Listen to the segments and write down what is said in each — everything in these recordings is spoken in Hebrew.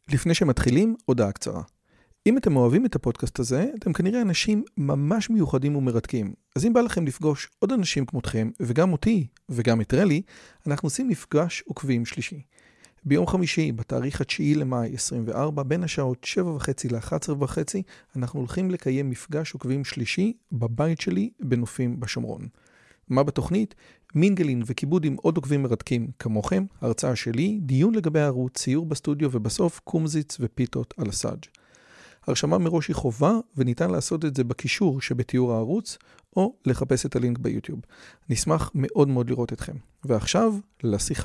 לפני שמתחילים, הודעה קצרה. אם אתם אוהבים את הפודקאסט הזה, אתם כנראה אנשים ממש מיוחדים ומרתקים. אז אם בא לכם לפגוש עוד אנשים כמותכם, וגם אותי, וגם את רלי, אנחנו עושים מפגש עוקבים שלישי. ביום חמישי, בתאריך 9 למאי 24, בין השעות 7:30 ל-11:30, אנחנו הולכים לקיים מפגש עוקבים שלישי בבית שלי בנופים בשומרון. מה בתוכנית? מינגלין וכיבוד עם עוד עוקבים מרתקים כמוכם, הרצאה שלי, דיון לגבי הערוץ, ציור בסטודיו ובסוף קומזיץ ופיתות על הסאג'. הרשמה מראש היא חובה וניתן לעשות את זה בקישור שבתיאור הערוץ או לחפש את הלינק ביוטיוב. נשמח מאוד מאוד לראות אתכם. ועכשיו לשיחה.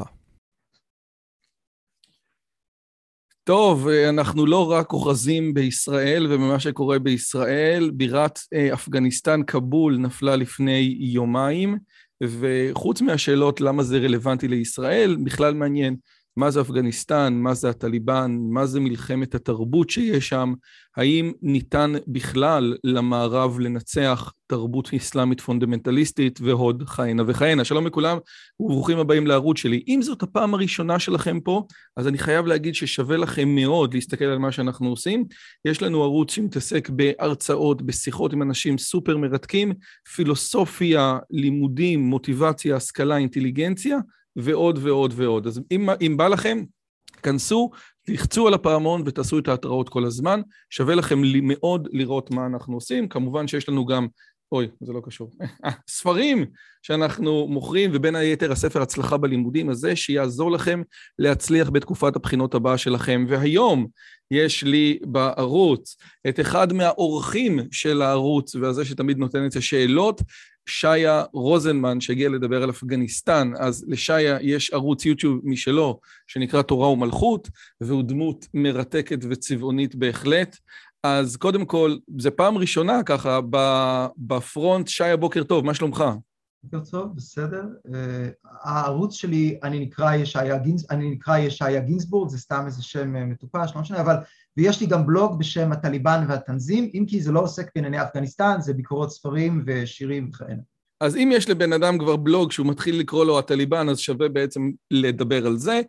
טוב, אנחנו לא רק אוחזים בישראל ובמה שקורה בישראל, בירת אפגניסטן קבול נפלה לפני יומיים, וחוץ מהשאלות למה זה רלוונטי לישראל, בכלל מעניין מה זה אפגניסטן, מה זה הטליבן, מה זה מלחמת התרבות שיש שם, האם ניתן בכלל למערב לנצח תרבות אסלאמית פונדמנטליסטית ועוד כהנה וכהנה. שלום לכולם וברוכים הבאים לערוץ שלי. אם זאת הפעם הראשונה שלכם פה, אז אני חייב להגיד ששווה לכם מאוד להסתכל על מה שאנחנו עושים. יש לנו ערוץ שמתעסק בהרצאות, בשיחות עם אנשים סופר מרתקים, פילוסופיה, לימודים, מוטיבציה, השכלה, אינטליגנציה, ועוד ועוד ועוד. אז אם בא לכם, כנסו, תלחצו על הפעמון ותעשו את ההתראות כל הזמן. שווה לכם מאוד לראות מה אנחנו עושים. כמובן שיש לנו גם, זה לא קשור, ספרים שאנחנו מוכרים, ובין היתר הספר הצלחה בלימודים הזה, שיעזור לכם להצליח בתקופת הבחינות הבאה שלכם. והיום יש לי בערוץ את אחד מהאורחים של הערוץ, והזה שתמיד נותן את השאלות, שיה רוזנמן, שהגיע לדבר על אפגניסטן. אז לשיה יש ערוץ יוטיוב משלו, שנקרא תורה ומלכות, והוא דמות מרתקת וצבעונית בהחלט. אז קודם כל, זה פעם ראשונה ככה, בפרונט. שיה, בוקר טוב, מה שלומך? בוקר טוב, בסדר. הערוץ שלי, אני נקרא ישעיה גינזבורג, זה סתם איזה שם מטופש, לא משנה, אבל, ויש לי גם בלוג בשם הטליבן והתנזים, אם כי זה לא עוסק בענייני אפגניסטן, זה ביקורות ספרים ושירים וכאלה. אז אם יש לבן אדם כבר בלוג שהוא מתחיל לקרוא לו הטליבן, אז שווה בעצם לדבר על זה.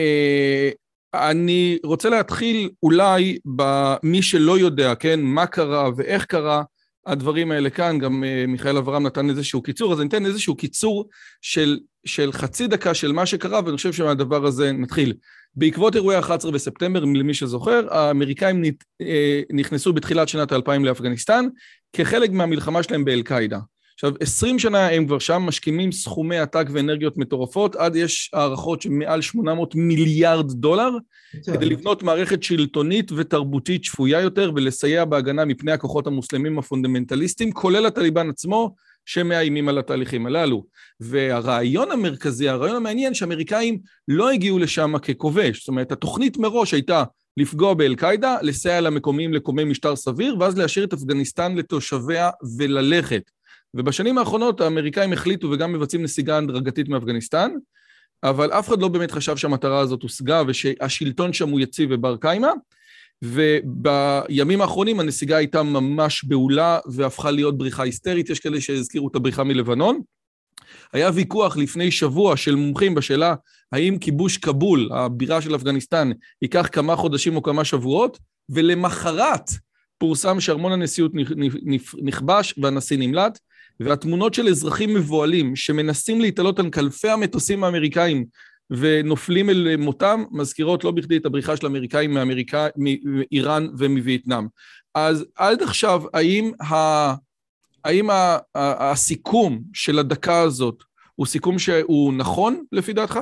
אני רוצה להתחיל אולי במי שלא יודע, כן, מה קרה ואיך קרה, הדברים האלה כאן, גם מיכאל אברהם נתן איזשהו קיצור, אז אני אתן איזשהו קיצור של חצי דקה של מה שקרה, ואני חושב שמהדבר הזה נתחיל. בעקבות אירועי 11 בספטמבר, למי שזוכר, האמריקאים נכנסו בתחילת שנת 2000 לאפגניסטן, כחלק מהמלחמה שלהם באל-קאידה. עכשיו, 20 שנה הם כבר שם, משכימים סכומי עתק ואנרגיות מטורפות, עד יש הערכות שמעל 800 מיליארד דולר, כדי לבנות מערכת שלטונית ותרבותית שפויה יותר, ולסייע בהגנה מפני הכוחות המוסלמים הפונדמנטליסטים, כולל הטליבן עצמו, שמאיימים על התהליכים הללו. והרעיון המרכזי, הרעיון המעניין, שאמריקאים לא הגיעו לשם ככובש, זאת אומרת, התוכנית מראש הייתה לפגוע באל-קאידה, לסייע למקומיים לקומי משטר סביר, ואז להשאיר את אפגניסטן לתושביה וללכת. ובשנים האחרונות האמריקאים החליטו וגם מבצעים נסיגה הדרגתית מאפגניסטן, אבל אף אחד לא באמת חשב שהמטרה הזאת הושגה ושהשלטון שם הוא יציב ובר קיימא, ובימים האחרונים הנסיגה הייתה ממש בעולה והפכה להיות בריחה היסטרית. יש כאלה שהזכירו את הבריחה מלבנון. היה ויכוח לפני שבוע של מומחים בשאלה האם כיבוש קבול, הבירה של אפגניסטן, ייקח כמה חודשים או כמה שבועות, ולמחרת פורסם שארמון הנשיאות נכבש והנשיא נמלט, והתמונות של אזרחים מבועלים שמנסים להתעלות על כנפי המטוסים האמריקאים ונופלים אל מותם, מזכירות לא בכדי את הבריחה של האמריקאים מאיראן ומווייטנאם. אז עד עכשיו, האם הסיכום של הדקה הזאת הוא סיכום שהוא נכון לפי דעתך?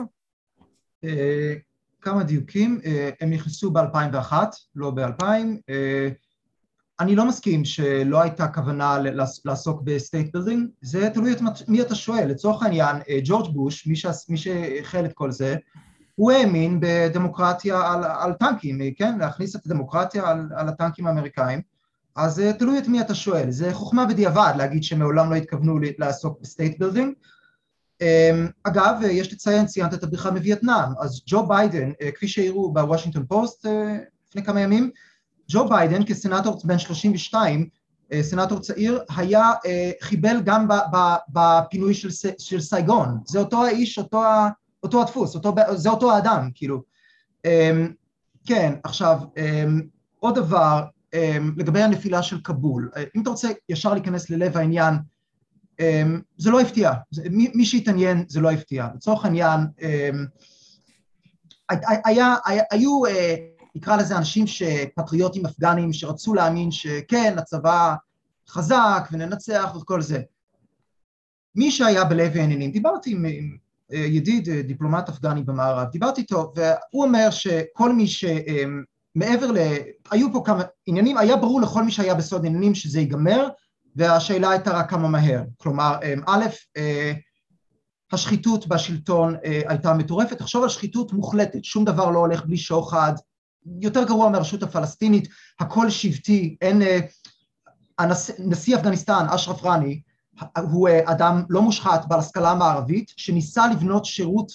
כמה דיוקים, הם נכנסו ב-2001, לא ב-2000, אני לא מסכים שלא הייתה כוונה לעסוק בסטייט בילדינג, זה תלוי את מי אתה שואל. לצורך העניין, ג'ורג' בוש, מי שהחל את כל זה, הוא האמין בדמוקרטיה על טנקים, כן? להכניס את הדמוקרטיה על הטנקים האמריקאים, אז תלוי את מי אתה שואל. זה חוכמה בדיעבד להגיד שמעולם לא התכוונו לעסוק בסטייט בילדינג. אגב, יש לציין, ציינת את הבריחה מווייטנאם, אז ג'ו ביידן, כפי שהראו בוושינגטון פוסט לפני כמה ימים, ג'ו ביידן כסנאטור בן 32, סנאטור צעיר, חיבל גם בפינוי של סייגון. זה אותו האיש, אותו הדפוס, זה אותו האדם, כאילו. כן, עכשיו, עוד דבר, לגבי הנפילה של כבול, אם אתה רוצה ישר להיכנס ללב העניין, זה לא הפתיע, מי שהתעניין זה לא הפתיע, לצורך העניין, היו, נקרא לזה אנשים פטריוטים אפגנים שרצו להאמין שכן, הצבא חזק וננצח וכל זה. מי שהיה בלב העניינים, דיברתי עם ידיד, דיפלומט אפגני במערב, דיברתי איתו, והוא אומר שכל מי שמעבר היו פה כמה עניינים, היה ברור לכל מי שהיה בסוד עניינים שזה ייגמר, והשאלה הייתה רק כמה מהר. כלומר, א', השחיתות בשלטון הייתה מטורפת, תחשוב על שחיתות מוחלטת, שום דבר לא הולך בלי שוחד, יותר גרוע מהרשות הפלסטינית, הכל שבטי, אין, נשיא אפגניסטן, אשרף גאני, הוא אדם לא מושחת בעל השכלה מערבית, שניסה לבנות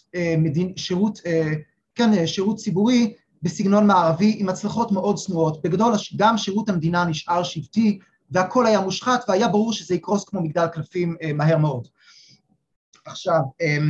שירות ציבורי בסגנון מערבי עם הצלחות מאוד צנועות. בגדול גם שירות המדינה נשאר שבטי, והכל היה מושחת, והיה ברור שזה יקרוס כמו מגדל קלפים מהר מאוד. עכשיו,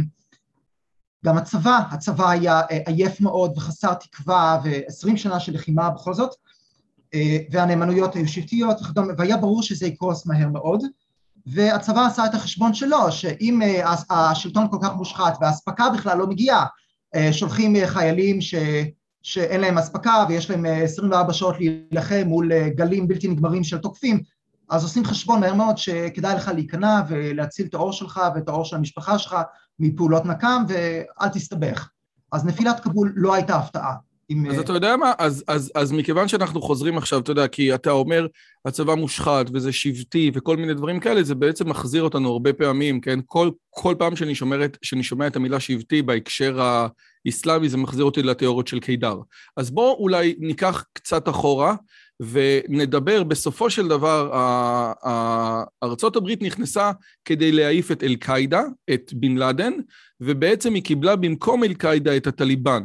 גם הצבא היה עייף מאוד וחסר תקווה, ו20 שנה של לחימה בכל זאת, והנאמנויות היו שבטיות, והיה ברור שזה יקרוס מהר מאוד, והצבא עשה את החשבון שלו, שאם השלטון כל כך מושחת וההספקה בכלל לא מגיעה, שולחים חיילים שאין להם הספקה ויש להם 24 שעות להילחם מול גלים בלתי נגמרים של תוקפים, אז עושים חשבון מהר מאוד שכדאי לך להיכנע ולהציל את האור שלך ואת האור של המשפחה שלך מפעולות נקם, ואל תסתבך. אז נפילת כבול לא הייתה הפתעה. אז אתה יודע מה? אז מכיוון שאנחנו חוזרים עכשיו, אתה יודע, כי אתה אומר, הצבא מושחת וזה שבטי וכל מיני דברים כאלה, זה בעצם מחזיר אותנו הרבה פעמים, כן? כל פעם שאני שומע את המילה שבטי בהקשר האסלאמי, זה מחזיר אותי לתיאוריות של קידר. אז בואו אולי ניקח קצת אחורה, ונדבר, בסופו של דבר, ארצות הברית נכנסה כדי להעיף את אל-קאידה, את בן לאדן, ובעצם היא קיבלה במקום אל-קאידה את הטליבן.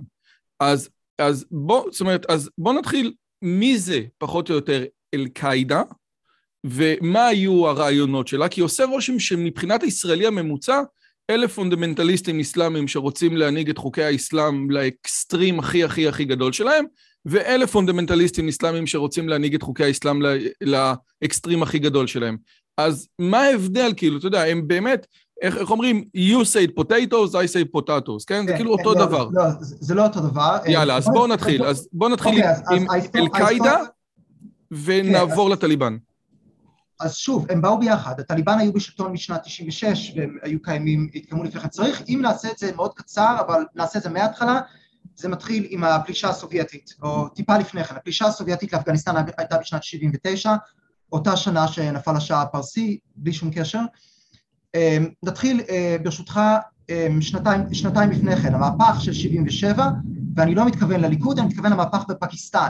אז בוא נתחיל, מי זה פחות או יותר אל-קאידה, ומה היו הרעיונות שלה? כי עושה רושם שמבחינת הישראלי הממוצע, 1,000 פונדמנטליסטים אסלאמים שרוצים להנהיג את חוקי האסלאם לאקסטרים הכי גדול שלהם, ו1,000 פונדמנטליסטים אסלאמים שרוצים להנהיג את חוקי האסלאם לאקסטרים הכי גדול שלהם. אז מה ההבדל? כאילו, אתה יודע, הם באמת, איך אומרים, you say potatoes, I say potatoes, כן? זה כאילו אותו דבר. לא, זה לא אותו דבר. יאללה, אז בואו נתחיל עם אל-קאידה, ונעבור לטליבן. אז שוב, הם באו ביחד, הטליבן היו בשלטון משנת 96, והם היו קיימים, התקיימו לפני כן. צריך, אם נעשה את זה מאוד קצר, אבל נעשה את זה מההתחלה, זה מתחיל עם הפלישה הסובייטית, או טיפה לפני כן. הפלישה הסובייטית לאפגניסטן הייתה בשנת 79, אותה שנה שנפל השאה הפרסי, בלי שום קשר. נתחיל ברשותך שנתיים לפני כן, המהפך של 77, ואני לא מתכוון לליכוד, אני מתכוון למהפך בפקיסטן.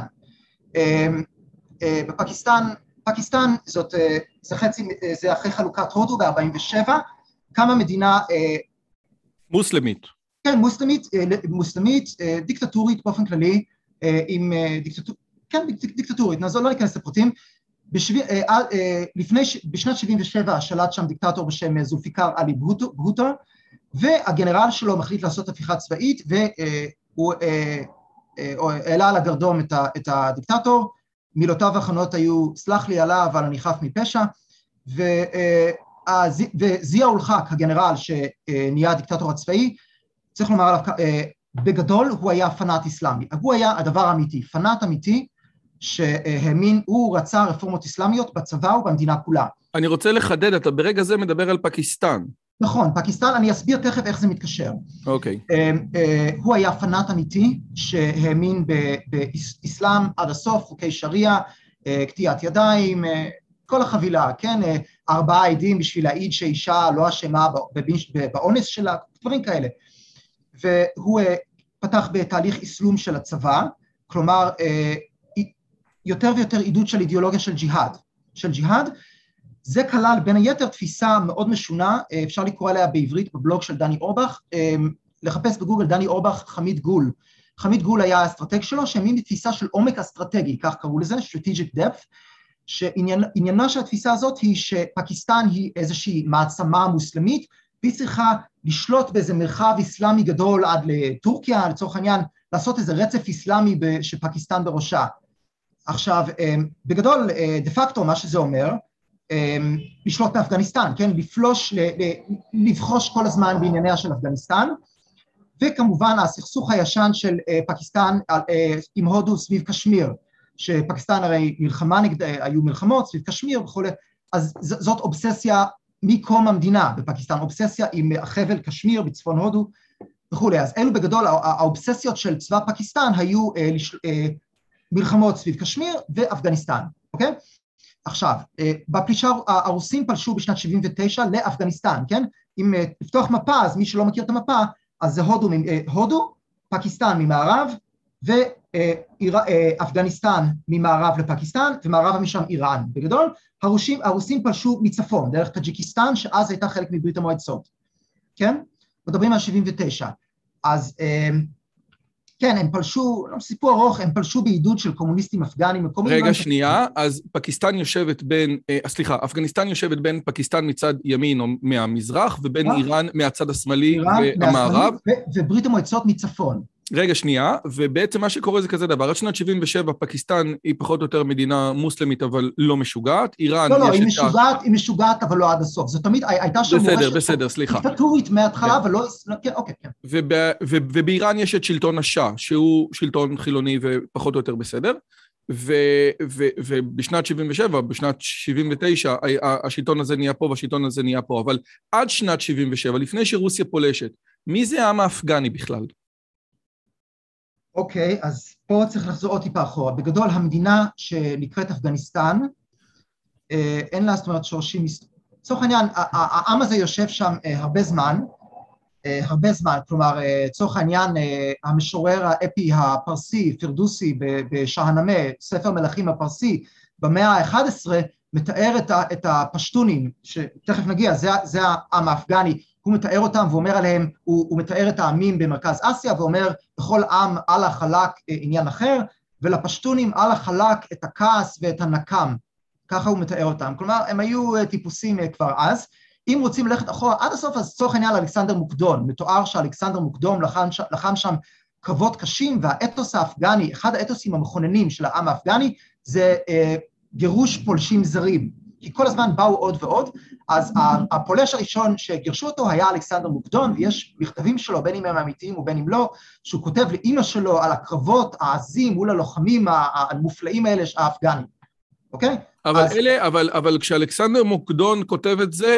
פקיסטן זה אחרי חלוקת הודו ב-47, קמה מדינה מוסלמית. כן, מוסלמית, דיקטטורית באופן כללי, עם דיקטטורית, נעזור, לא ניכנס לפרטים. בשנת 77 שלט שם דיקטטור בשם זולפיקר עלי בוטו, והגנרל שלו מחליט לעשות הפיכה צבאית, והוא העלה על הגרדום את הדיקטטור, מילותיו האחרונות היו, סלח לי עלה, אבל אני חף מפשע, וזיה אול-חק, הגנרל שנהיה הדיקטטור הצבאי, צריך לומר עליו, בגדול הוא היה פנאט אסלאמי, הוא היה הדבר האמיתי, פנאט אמיתי, שהאמין, הוא רצה רפורמות אסלאמיות בצבא ובמדינה כולה. אני רוצה לחדד, אתה ברגע זה מדבר על פקיסטן. נכון, פקיסטן, אני אסביר תכף איך זה מתקשר. אוקיי. הוא היה פנאט אמיתי שהאמין באסלאם עד הסוף, חוקי שריעה, קטיעת ידיים, כל החבילה, כן? 4 עדים בשביל להעיד שאישה לא אשמה באונס שלה, דברים כאלה. והוא פתח בתהליך אסלום של הצבא, כלומר, יותר ויותר עידוד של אידיאולוגיה של ג'יהאד, זה כלל בין היתר תפיסה מאוד משונה, אפשר לקרוא עליה בעברית בבלוג של דני אורבך, לחפש בגוגל דני אורבך חמיד גול. חמיד גול היה האסטרטג שלו, שהאמין בתפיסה של עומק אסטרטגי, כך קראו לזה, strategic depth, שעניינה של התפיסה הזאת היא שפקיסטן היא איזושהי מעצמה מוסלמית, והיא צריכה לשלוט באיזה מרחב אסלאמי גדול עד לטורקיה, לצורך העניין, לעשות איזה רצף איסלאמי שפקיסטן בראשה. עכשיו, בגדול, דה פקטו, מה שזה אומר, לשלוט באפגניסטן, כן? לבחוש כל הזמן בענייניה של אפגניסטן, וכמובן הסכסוך הישן של פקיסטן עם הודו סביב קשמיר, שפקיסטן הרי היו מלחמות סביב קשמיר וכו', אז זאת אובססיה מקום המדינה בפקיסטן, אובססיה עם החבל קשמיר בצפון הודו וכו'. אז אלו בגדול האובססיות של צבא פקיסטן היו מלחמות סביב קשמיר ואפגניסטן, אוקיי? עכשיו, בפלישה הרוסים פלשו בשנת 79 לאפגניסטן, כן? אם לפתוח מפה, אז מי שלא מכיר את המפה, אז זה הודו, פקיסטן ממערב, ואפגניסטן ממערב לפקיסטן, ומערב משם איראן. בגדול, הרוסים פלשו מצפון, דרך טאג'יקיסטן, שאז הייתה חלק מברית המועצות, כן? מדברים על 79. אז כן, הם פלשו, לא סיפור ארוך, הם פלשו בעידוד של קומוניסטים אפגנים. רגע, שנייה, אז פקיסטן יושבת בין, סליחה, אפגניסטן יושבת בין פקיסטן מצד ימין או מהמזרח, ובין איראן מהצד השמאלי והמערב. וברית המועצות מצפון. רגע, שנייה, ובעצם מה שקורה זה כזה דבר, עד שנת 77 פקיסטן היא פחות או יותר מדינה מוסלמית, אבל לא משוגעת, איראן... לא, היא משוגעת, אבל לא עד הסוף, זו תמיד הייתה שם בסדר, סליחה. דיקטטורית מההתחלה, אבל לא... כן, אוקיי, כן. ובאיראן יש את שלטון השאה, שהוא שלטון חילוני ופחות או יותר בסדר, ובשנת 77, בשנת 79, השלטון הזה נהיה פה והשלטון הזה נהיה פה, אבל עד שנת 77, לפני שרוסיה פולשת, מי זה העם האפגני בכלל? אוקיי, אז פה צריך לחזור עוד טיפה אחורה. בגדול, המדינה שנקראת אפגניסטן, אין לה, זאת אומרת, שורשים... לצורך העניין, העם הזה יושב שם הרבה זמן, כלומר, לצורך העניין, המשורר האפי הפרסי, פירדוסי, בשהנמה, ספר מלכים הפרסי, במאה ה-11, מתאר את הפשטונים, שתכף נגיע, זה העם האפגני, הוא מתאר אותם ואומר עליהם, הוא מתאר את העמים במרכז אסיה, ואומר, בכל עם אללה חלק עניין אחר, ולפשטונים אללה חלק את הכעס ואת הנקם, ככה הוא מתאר אותם. כלומר, הם היו טיפוסים כבר אז. אם רוצים ללכת אחורה עד הסוף, אז צורך העניין אלכסנדר מוקדון, מתואר שאלכסנדר מוקדון לחם שם קרבות קשים, והאתוס האפגני, אחד האתוסים המכוננים של העם האפגני, זה גירוש פולשים זרים. כי כל הזמן באו עוד ועוד, אז הפולש הראשון שגירשו אותו היה אלכסנדר מוקדון, ויש מכתבים שלו, בין אם הם אמיתיים ובין אם לא, שהוא כותב לאמא שלו על הקרבות העזים מול הלוחמים המופלאים האלה האפגנים, אוקיי? אבל כשאלכסנדר מוקדון כותב את זה,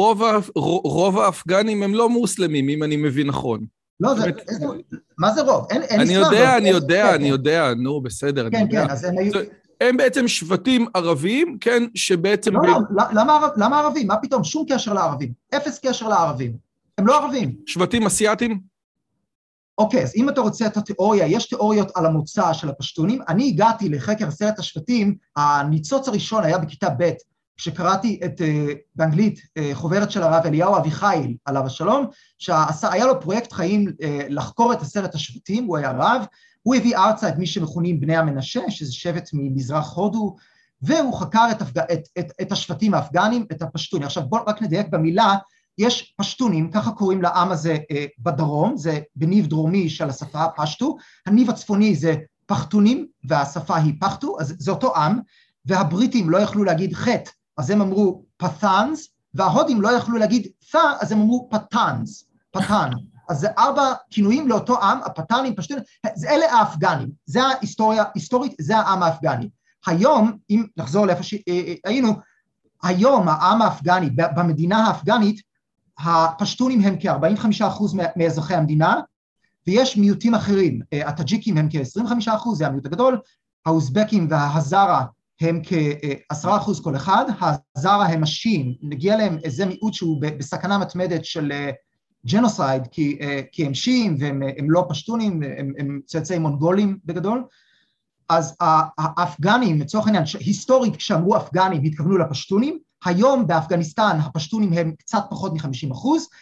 רוב האפגנים הם לא מוסלמים, אם אני מבין נכון. לא, מה זה רוב? אני יודע, נו, בסדר. כן, אז הם היו... הם בעצם שבטים ערבים, כן, שבעצם... לא, למה ערבים? מה פתאום? שום קשר לערבים. אפס קשר לערבים. הם לא ערבים. שבטים אסיאטים? אוקיי, אז אם אתה רוצה את התיאוריה, יש תיאוריות על המוצא של הפשטונים. אני הגעתי לחקר 10 השבטים, הניצוץ הראשון היה בכיתה ב', כשקראתי באנגלית חוברת של הרב אליהו אביחיל, עליו השלום, שהיה לו פרויקט חיים לחקור את 10 השבטים, הוא היה רב, הוא הביא ארצה את מי שמכונים בני המנשה, שזה שבט ממזרח הודו, והוא חקר את השבטים האפגנים, את הפשטונים. עכשיו בואו רק נדייק במילה, יש פשטונים, ככה קוראים לעם הזה בדרום, זה בניב דרומי של השפה פשטו, הניב הצפוני זה פחטונים, והשפה היא פחטו, אז זה אותו עם, והבריטים לא יכלו להגיד חטא, אז הם אמרו פת'אנס, וההודים לא יכלו להגיד ת'א, אז הם אמרו פת'אנס, פת'אן. אז זה 4 כינויים לאותו עם, הפת'אנים, פשטונים, אלה האפגנים, זה ההיסטוריה, היסטורית, זה העם האפגני. היום, אם נחזור לאיפה שהיינו, היום העם האפגני, במדינה האפגנית, הפשטונים הם כ-45% מאזרחי המדינה, ויש מיעוטים אחרים, הטאג'יקים הם כ-25%, זה המיעוט הגדול, האוזבקים וההזרה הם כ-10% כל אחד, ההזרה הם השיעים, נגיע להם איזה מיעוט שהוא בסכנה מתמדת של ג'נוסייד, כי הם שיעים והם לא פשטונים, הם צאצאי מונגולים בגדול, אז האפגנים, לצורך העניין, היסטורית כשאמרו אפגנים התכוונו לפשטונים, היום באפגניסטן הפשטונים הם קצת פחות מ-50%,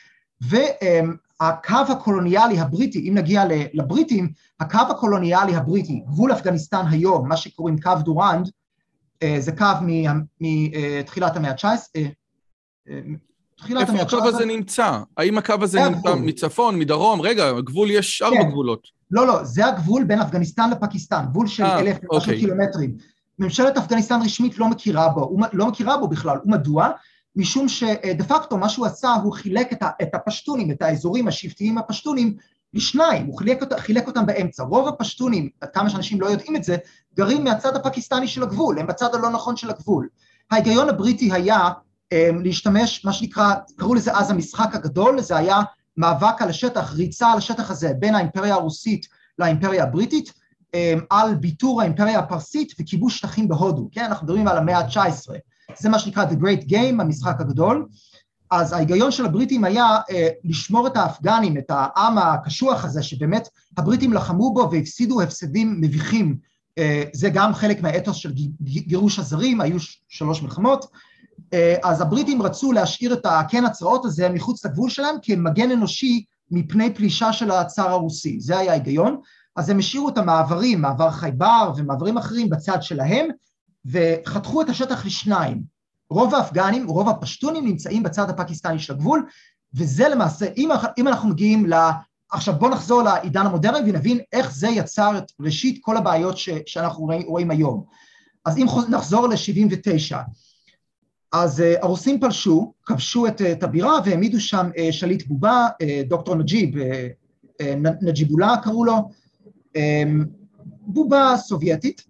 והקו הקולוניאלי הבריטי, אם נגיע לבריטים, הקו הקולוניאלי הבריטי, גבול אפגניסטן היום, מה שקוראים קו דורנד, זה קו מתחילת המאה ה-19, תחילת המאה ה-19. איפה הקו הזה נמצא? האם הקו הזה נמצא מצפון, מדרום? רגע, הגבול יש 4 גבולות. לא, זה הגבול בין אפגניסטן לפקיסטן, גבול של 1,000 קילומטרים. ממשלת אפגניסטן רשמית לא מכירה בו בכלל, ומדוע? משום שדה פקטו מה שהוא עשה, הוא חילק את הפשטונים, את האזורים השבטיים הפשטונים, לשניים, הוא חילק אותם באמצע. רוב הפשטונים, כמה שאנשים לא יודעים את זה, גרים מהצד הפקיסטני של הגבול, הם בצד הלא נכון של הגבול. ההיגיון הבריטי היה להשתמש, מה שנקרא, קראו לזה אז המשחק הגדול, זה היה מאבק על השטח, ריצה על השטח הזה בין האימפריה הרוסית לאימפריה הבריטית, על ביטור האימפריה הפרסית וכיבוש שטחים בהודו, כן? אנחנו מדברים על המאה ה-19, זה מה שנקרא The Great Game, המשחק הגדול. אז ההיגיון של הבריטים היה לשמור את האפגנים, את העם הקשוח הזה, שבאמת הבריטים לחמו בו והפסידו הפסדים מביכים, זה גם חלק מהאתוס של גירוש הזרים, היו 3 מלחמות, אז הבריטים רצו להשאיר את הקן הצרעות הזה מחוץ לגבול שלהם, כמגן אנושי מפני פלישה של הצאר הרוסי, זה היה ההיגיון, אז הם השאירו את המעברים, מעבר חייבר ומעברים אחרים בצד שלהם, וחתכו את השטח לשניים, רוב האפגנים, רוב הפשטונים נמצאים בצד הפקיסטני של הגבול, וזה למעשה, אם אנחנו מגיעים עכשיו בואו נחזור לעידן המודרני, ונבין איך זה יצר את ראשית כל הבעיות שאנחנו רואים היום. אז אם נחזור ל-79, אז הרוסים פלשו, כבשו את הבירה, והעמידו שם שליט בובה, דוקטור נג'יבולה קראו לו, בובה סובייטית,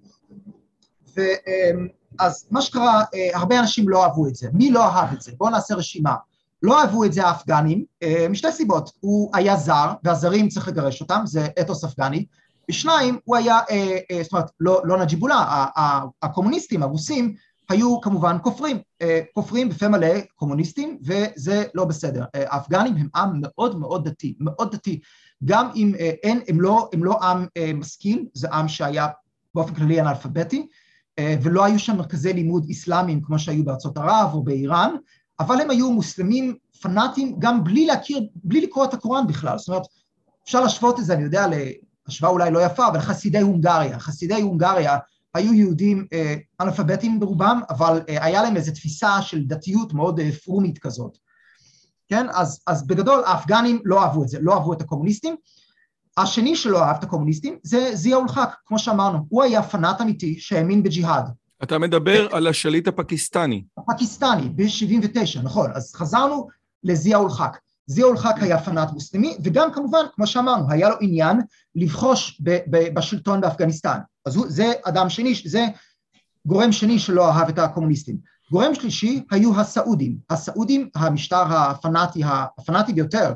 אז מה שקרה, הרבה אנשים לא אהבו את זה. מי לא אהב את זה? בואו נעשה רשימה. לא אהבו את זה האפגנים, משתי סיבות. הוא היה זר, והזרים צריך לגרש אותם, זה אתוס אפגני. ושניים, הוא היה, זאת אומרת, לא נג'יבולה, הקומוניסטים, הרוסים, היו כמובן כופרים בפה מלא קומוניסטים, וזה לא בסדר. האפגנים הם עם מאוד מאוד דתי, מאוד דתי. גם אם הם לא עם משכיל, זה עם שהיה באופן כללי אנאלפביתי, ולא היו שם מרכזי לימוד איסלאמיים כמו שהיו בארצות ערב או באיראן, אבל הם היו מוסלמים פנאטים גם בלי לקרוא את הקוראן בכלל, זאת אומרת, אפשר להשוות את זה, אני יודע, להשוואה אולי לא יפה, אבל חסידי הונגריה היו יהודים אנאלפביתים ברובם, אבל היה להם איזו תפיסה של דתיות מאוד פרומית כזאת, כן? אז בגדול האפגנים לא אהבו את זה, לא אהבו את הקומוניסטים, השני שלא אהב את הקומוניסטים זה זיאא אול חק, כמו שאמרנו, הוא היה פנאט אמיתי שהאמין בג'יהאד. אתה מדבר על השליט הפקיסטני. הפקיסטני, ב-79, נכון, אז חזרנו לזיאא אול חק. זיאא אול חק היה פנאט מוסלמי, וגם כמובן, כמו שאמרנו, היה לו עניין לבחוש בשלטון באפגניסטן. אז זה אדם שני, זה גורם שני שלא אהב את הקומוניסטים. גורם שלישי היו הסעודים. הסעודים, המשטר הפנאטי ביותר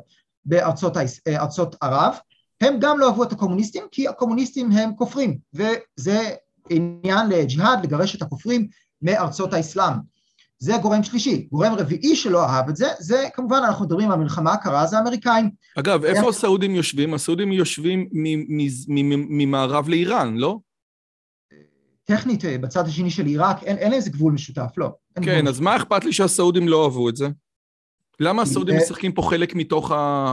בארצות ערב, הם גם לא אהבו את הקומוניסטים, כי הקומוניסטים הם כופרים, וזה עניין לג'יהאד, לגרש את הכופרים מארצות האסלאם. זה גורם שלישי. גורם רביעי שלא אהב את זה, זה כמובן אנחנו מדברים על מלחמה הקרה, זה האמריקאים. אגב, איפה הסעודים יושבים? הסעודים יושבים ממערב לאיראן, לא? טכנית, בצד השני של עיראק, אין איזה גבול משותף, לא. כן, אז מה אכפת לי שהסעודים לא אהבו את זה? למה הסעודים משחקים פה חלק מתוך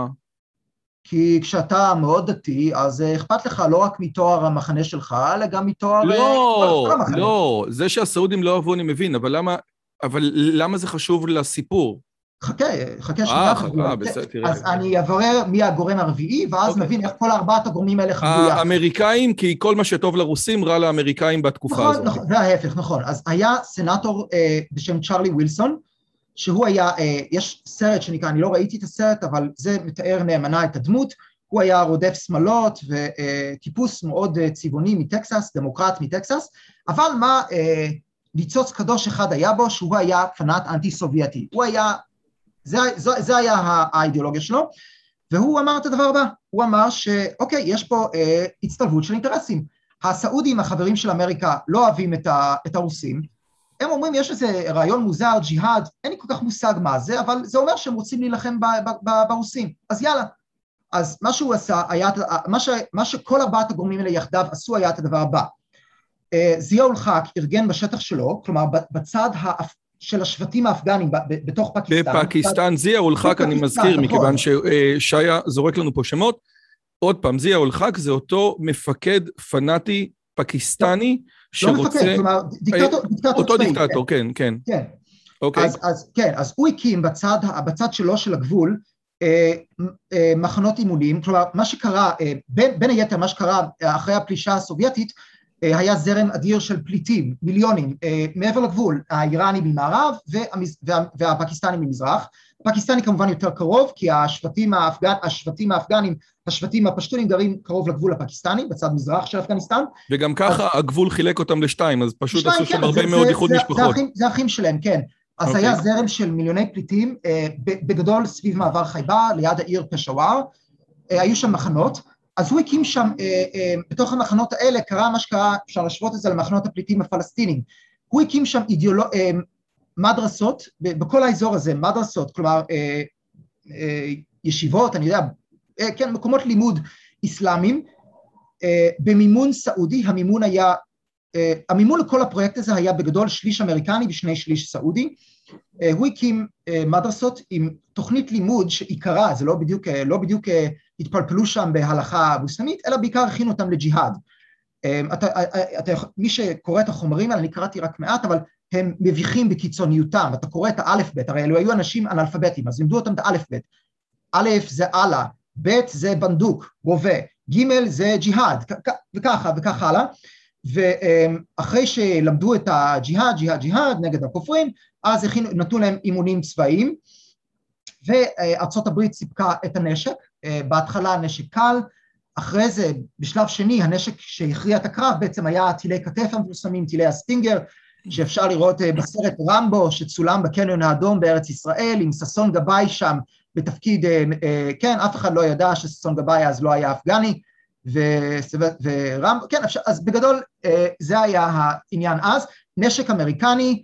כי כשאתה מאוד דתי, אז אכפת לך לא רק מתואר המחנה שלך, אלא גם מתואר... לא, זה שהסעודים לא אהבו אני מבין, אבל למה זה חשוב לסיפור? חכה שנייה. אז אני אברר מי הגורם הרביעי, ואז נבין איך כל 4 הגורמים האלה חברו יחד. האמריקאים, כי כל מה שטוב לרוסים רע לאמריקאים בתקופה הזאת. נכון, זה ההפך, נכון. אז היה סנאטור בשם צ'רלי ווילסון, שהוא היה, יש סרט שנקרא, אני לא ראיתי את הסרט, אבל זה מתאר נאמנה את הדמות, הוא היה רודף שמאלות וטיפוס מאוד צבעוני מטקסס, דמוקרט מטקסס, אבל מה ניצוץ קדוש אחד היה בו, שהוא היה פנאט אנטי-סובייטי, הוא היה, זה היה האידיאולוגיה שלו, והוא אמר את הדבר הבא, הוא אמר שאוקיי, יש פה הצטלבות של אינטרסים, הסעודים, החברים של אמריקה, לא אוהבים את הרוסים, הם אומרים, יש איזה רעיון מוזר, ג'יהאד, אין לי כל כך מושג מה זה, אבל זה אומר שהם רוצים להילחם ברוסים, אז יאללה. אז מה שהוא עשה, מה שכל 4 הגורמים האלה יחדיו עשו היה את הדבר הבא. זיאא אול חק ארגן בשטח שלו, כלומר בצד של השבטים האפגנים בתוך פקיסטן. בפקיסטן, זיאא אול חק, אני מזכיר, מכיוון ששיה זורק לנו פה שמות, עוד פעם, זיאא אול חק זה אותו מפקד פנאטי פקיסטני, לא מפקד, כלומר, דיקטטור אותו דיקטטור, כן, כן. כן, אוקיי. אז כן, אז הוא הקים בצד שלו של הגבול, מחנות אימונים, כלומר, מה שקרה, בין היתר מה שקרה אחרי הפלישה הסובייטית, היה זרם אדיר של פליטים, מיליונים, מעבר לגבול, האיראני ממערב והפקיסטני ממזרח. הפקיסטני כמובן יותר קרוב, כי השבטים האפגנים, השבטים הפשטונים גרים קרוב לגבול הפקיסטני, בצד מזרח של אפגניסטן. וגם ככה הגבול חילק אותם לשתיים, אז פשוט עשו שם הרבה מאוד איחוד משפחות. זה אחים שלהם, כן. אז היה זרם של מיליוני פליטים, בגדול סביב מעבר חייבה, ליד העיר פשוואר, היו שם מחנות, אז הוא הקים שם, בתוך המחנות האלה קרה מה שקרה, אפשר להשוות את זה למחנות הפליטים הפלסטינים, הוא הקים שם מדרסות, בכל האזור הזה, מדרסות, כלומר ישיבות, אני יודע, כן, מקומות לימוד אסלאמיים, במימון סעודי, המימון לכל הפרויקט הזה היה בגדול שליש אמריקני ושני שליש סעודי, הוא הקים מדרסות עם תוכנית לימוד שעיקרה, זה לא בדיוק התפלפלו שם בהלכה מוסלמית, אלא בעיקר הכינו אותם לג'יהאד. מי שקורא את החומרים, אני קראתי רק מעט, אבל הם מביכים בקיצוניותם, אתה קורא את האלף בית, הרי אלו היו אנשים אנאלפביתים, אז לימדו אותם את האלף בית, א' זה אללה, ב' זה בנדוק, רובה, ג' זה ג'יהאד, וככה הלאה, ואחרי שלמדו את הג'יהאד נגד הכופרים, אז נתנו להם אימונים צבאיים, וארצות הברית סיפקה את הנשק, בהתחלה נשק קל, אחרי זה בשלב שני הנשק שהכריע את הקרב בעצם היה טילי כתף המפורסמים, טילי הסטינגר, שאפשר לראות בסרט רמבו שצולם בקניון האדום בארץ ישראל, עם ששון גבאי שם בתפקיד, כן, אף אחד לא ידע שששון גבאי אז לא היה אפגני, ורמבו, כן, אז בגדול זה היה העניין אז, נשק אמריקני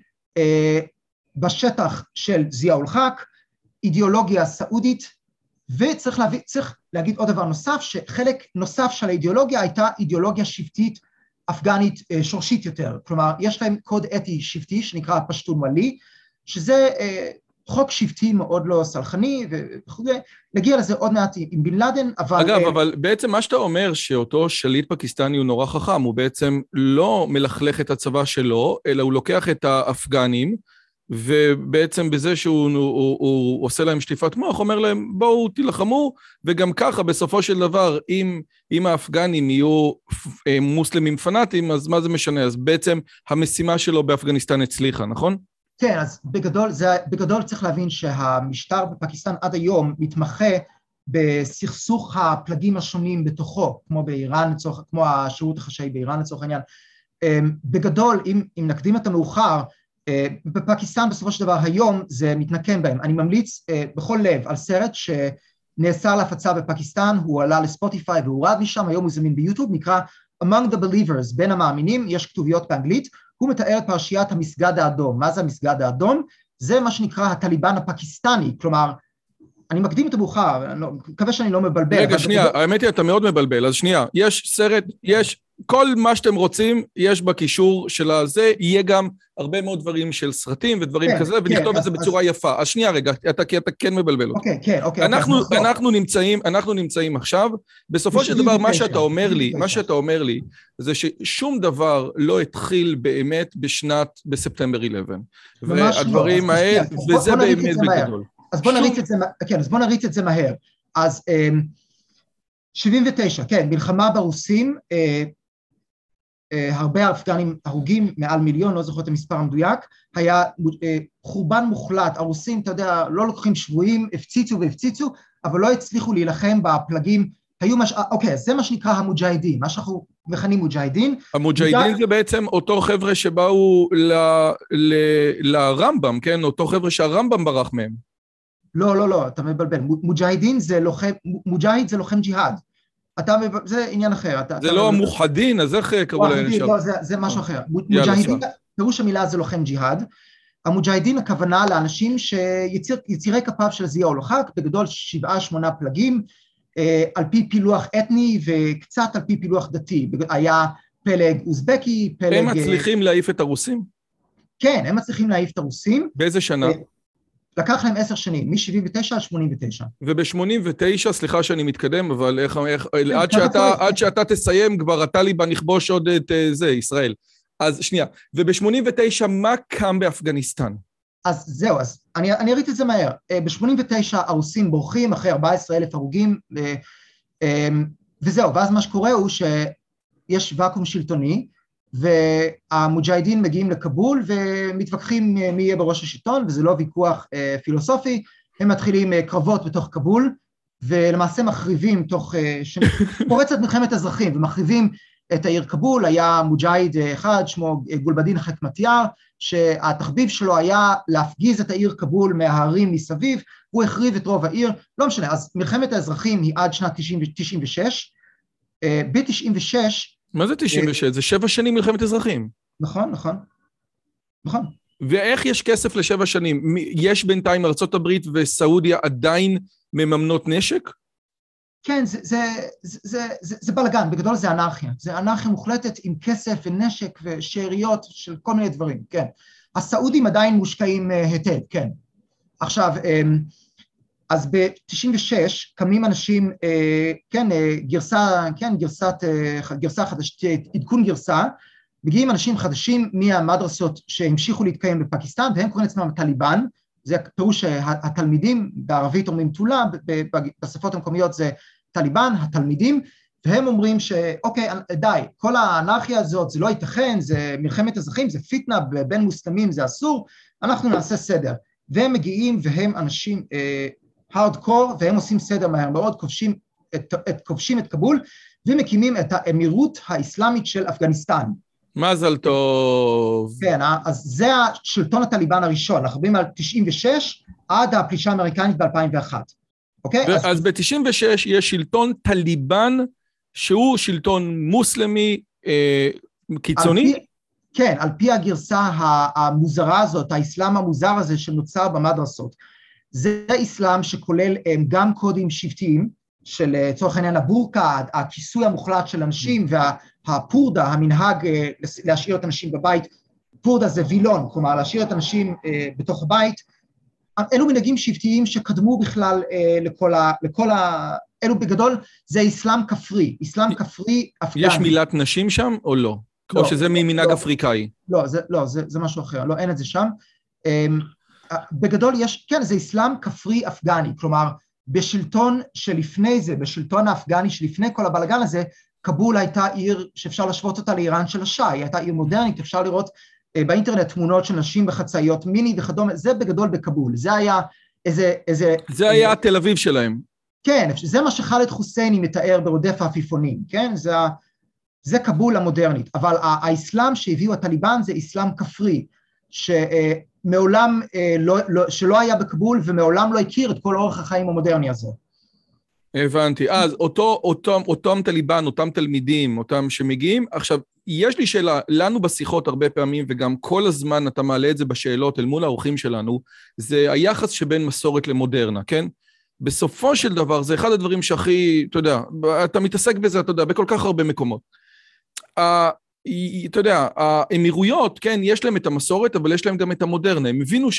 בשטח של זיע אול-חק, אידיאולוגיה סעודית, וצריך להגיד עוד דבר נוסף, שחלק נוסף של האידיאולוגיה הייתה אידיאולוגיה שבטית אפגנית שורשית יותר, כלומר יש להם קוד אתי שבטי שנקרא פשטון ולי, שזה חוק שבטי מאוד לא סלחני וכו', נגיע לזה עוד מעט עם בן לאדן, אבל... אגב, אבל בעצם מה שאתה אומר שאותו שליט פקיסטני הוא נורא חכם, הוא בעצם לא מלכלך את הצבא שלו, אלא הוא לוקח את האפגנים, ובעצם בזה שהוא עושה להם שטיפת מוח, אומר להם בואו תלחמו, וגם ככה בסופו של דבר, אם האפגנים יהיו מוסלמים פנאטים, אז מה זה משנה? אז בעצם המשימה שלו באפגניסטן הצליחה, נכון? כן, אז בגדול צריך להבין שהמשטר בפקיסטן עד היום מתמחה בסכסוך הפלגים השונים בתוכו, כמו באיראן, כמו השירות החשאי באיראן לצורך העניין. בגדול, אם נקדים את המאוחר, בפקיסטן בסופו של דבר היום זה מתנקם בהם. אני ממליץ בכל לב על סרט שנאסר להפצה בפקיסטן, הוא עלה לספוטיפיי והורד משם, היום הוא זמין ביוטיוב, נקרא Among the Believers, בין המאמינים, יש כתוביות באנגלית, הוא מתאר את פרשיית המסגד האדום. מה זה המסגד האדום? זה מה שנקרא הטליבן הפקיסטני, כלומר, אני מקדים את המאוחר, אני מקווה שאני לא מבלבל. רגע, שנייה, האמת היא, אתה מאוד מבלבל, אז שנייה, יש סרט, יש כל מה שאתם רוצים, יש בקישור של הזה, יהיה גם הרבה מאוד דברים של סרטים ודברים כזה, ונכתוב את זה בצורה יפה. אז שנייה רגע, כי אתה כן מבלבל אותי. אוקיי. אנחנו נמצאים עכשיו, בסופו של דבר מה שאתה אומר לי, זה ששום דבר לא התחיל באמת בספטמבר 11. והדברים האלה, וזה באמת בגדול. אז בוא נריץ את זה מהר. אז 79, כן, מלחמה ברוסים, הרבה אפגנים הרוגים, מעל מיליון, לא זוכר את המספר המדויק, היה חורבן מוחלט, הרוסים, אתה יודע, לא לוקחים שבויים, הפציצו, אבל לא הצליחו להילחם בפלגים, אוקיי, זה מה שנקרא המוג'הידין, מה שאנחנו מכנים מוג'הידין. המוג'הידין זה בעצם אותו חבר'ה שבאו לרמב"ם, כן? אותו חבר'ה שהרמב"ם ברח מהם. לא, אתה מבלבל, מוג'היד זה לוחם ג'יהאד, זה עניין אחר. זה לא המוחדין, אז איך קראו להם שם? לא, זה משהו אחר. מוג'הידין, פירוש המילה זה לוחם ג'יהאד, המוג'הידין הכוונה לאנשים שיצירי כפיו של זיע אול-חק, בגדול 7-8 פלגים, על פי פילוח אתני וקצת על פי פילוח דתי, היה פלג אוזבקי, הם מצליחים להעיף את הרוסים? כן, הם מצליחים להעיף את הרוסים. באיזה שנה? לקח להם 10 שנים, מ-79 עד 89. וב-89, סליחה שאני מתקדם, אבל עד שאתה תסיים, כבר הטליבן נכבוש עוד את זה, ישראל. אז שנייה, וב-89, מה קם באפגניסטן? אז זהו, אז אני אריץ את זה מהר. ב-89 הרוסים בורחים אחרי 14,000 הרוגים, וזהו, ואז מה שקורה הוא שיש ואקום שלטוני, והמוג'אהידין מגיעים לקבול ומתווכחים מי יהיה בראש השלטון, וזה לא ויכוח פילוסופי, הם מתחילים קרבות בתוך קבול, ולמעשה מחריבים פורצת מלחמת אזרחים, ומחריבים את העיר קבול. היה מוג'אהיד אחד, שמו גולבדין חכמתיאר, שהתחביב שלו היה להפגיז את העיר קבול מההרים מסביב, הוא החריב את רוב העיר, לא משנה, אז מלחמת האזרחים היא עד שנת 96, ב-96, מה זה 96? זה 7 שנים מלחמת אזרחים. נכון. ואיך יש כסף ל7 שנים? יש בינתיים ארצות הברית וסעודיה עדיין מממנות נשק? כן, זה בלגן, בגדול זה אנרכיה. זה אנרכיה מוחלטת עם כסף ונשק ושאריות של כל מיני דברים, כן. הסעודים עדיין מושקעים היטב, כן. עכשיו, אז ב-96 קמים אנשים, כן, גרסה חדשת, עדכון גרסה, מגיעים אנשים חדשים מהמדרסות שהמשיכו להתקיים בפקיסטן, והם קוראים לעצמם טליבן, זה פירוש התלמידים, בערבית אומרים תולה, בשפות המקומיות זה טליבן, התלמידים, והם אומרים שאוקיי, די, כל האנרכיה הזאת, זה לא ייתכן, זה מלחמת אזרחים, זה פיטנה בין מוסלמים, זה אסור, אנחנו נעשה סדר. והם מגיעים והם אנשים הארדקור, והם עושים סדר מהר מאוד, כובשים את קבול, ומקימים את האמירות האסלאמית של אפגניסטן. מזל טוב. כן, אז זה השלטון הטליבן הראשון, אנחנו מדברים על 96 עד הפלישה האמריקנית ב-2001. אוקיי? אז ב-96 יש שלטון טליבן, שהוא שלטון מוסלמי קיצוני? כן, על פי הגרסה המוזרה הזאת, האסלאם המוזר הזה שנוצר במדרסות. זה אסלאם שכולל גם קודים שבטיים, של צורך העניין הבורקה, הכיסוי המוחלט של אנשים, והפורדה, המנהג להשאיר את אנשים בבית, פורדה זה וילון, כלומר להשאיר את אנשים בתוך הבית, אלו מנהגים שבטיים שקדמו בכלל אלו בגדול זה אסלאם כפרי, אסלאם כפרי אפגני. יש מילת נשים שם או לא? או שזה ממנהג אפריקאי? לא, זה משהו אחר, לא, אין את זה שם. בגדול יש, כן, זה אסלאם כפרי אפגני, כלומר, בשלטון שלפני זה, בשלטון האפגני שלפני כל הבלגן הזה, קבול הייתה עיר שאפשר להשוות אותה לאיראן של השאה, היא הייתה עיר מודרנית, אפשר לראות באינטרנט תמונות של נשים בחצאיות מיני וכדומה, זה בגדול בקבול, זה היה זה היה תל אביב שלהם. כן, זה מה שח'אלד חוסייני מתאר ברודף העפיפונים, כן? זה קבול המודרנית, אבל האסלאם שהביאו הטליבן זה אסלאם כפרי, שמעולם שלא היה בקבול ומעולם לא הכיר את כל אורח החיים המודרני הזה. הבנתי, אז אותם טליבן, אותם תלמידים, אותם שמגיעים, עכשיו, יש לי שאלה, לנו בשיחות הרבה פעמים, וגם כל הזמן אתה מעלה את זה בשאלות אל מול האורחים שלנו, זה היחס שבין מסורת למודרנה, כן? בסופו של דבר, זה אחד הדברים שהכי, אתה יודע, אתה מתעסק בזה, אתה יודע, בכל כך הרבה מקומות. אתה יודע, האמירויות, כן, יש להם את המסורת, אבל יש להם גם את המודרנה. הם הבינו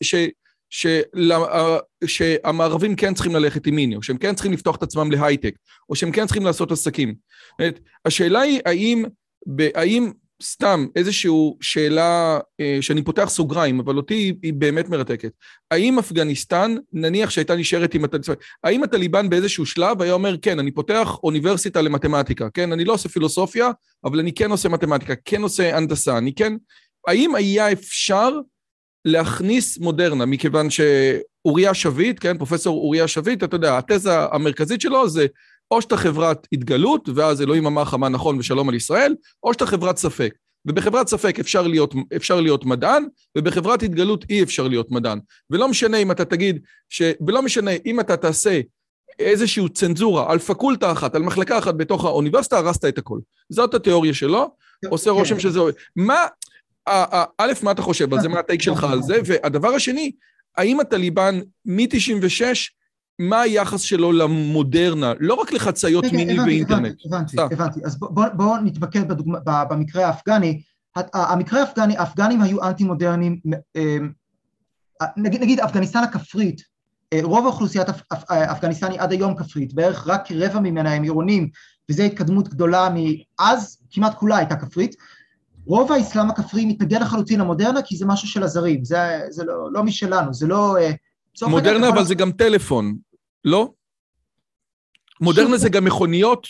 שהמערבים כן צריכים ללכת עם מיני, או שהם כן צריכים לפתוח את עצמם להייטק, או שהם כן צריכים לעשות עסקים. השאלה היא, האם סתם איזושהי שאלה, שאני פותח סוגריים, אבל אותי היא באמת מרתקת, האם אפגניסטן, נניח שהייתה נשארת עם הטליבן, האם הטליבן באיזשהו שלב היה אומר, כן, אני פותח אוניברסיטה למתמטיקה, כן, אני לא עושה פילוסופיה, אבל אני כן עושה מתמטיקה, כן עושה הנדסה, אני כן, האם היה אפשר להכניס מודרנה, מכיוון שאוריה שביט, כן, פרופסור אוריה שביט, אתה יודע, התזה המרכזית שלו זה, או שאתה חברת התגלות, ואז אלוהים אמר לך מה נכון ושלום על ישראל, או שאתה חברת ספק. ובחברת ספק אפשר להיות מדען, ובחברת התגלות אי אפשר להיות מדען. ולא משנה אם אתה תגיד, ולא משנה אם אתה תעשה איזושהי צנזורה על פקולטה אחת, על מחלקה אחת בתוך האוניברסיטה, הרסת את הכל. זאת התיאוריה שלו, עושה רושם שזה... א', מה אתה חושב על זה, מה הטייק שלך על זה, והדבר השני, האם הטליבן מ-96, מה היחס שלו למודרנה, לא רק לחצאיות מיני ואינטרנט? הבנתי, אז בואו נתמקד במקרה האפגני, המקרה האפגני, האפגנים היו אנטי-מודרניים, נגיד אפגניסטן הכפרית, רוב האוכלוסיית אפגניסטני עד היום כפרית, בערך רק רבע ממנה הם עירונים, וזו התקדמות גדולה מאז, כמעט כולה הייתה כפרית, רוב האסלאם הכפרי מתנגד לחלוטין למודרנה, כי זה משהו של הזרים, זה לא משלנו, זה לא... מודרנה, אבל זה גם טלפון, לא? מודרנה זה גם מכוניות?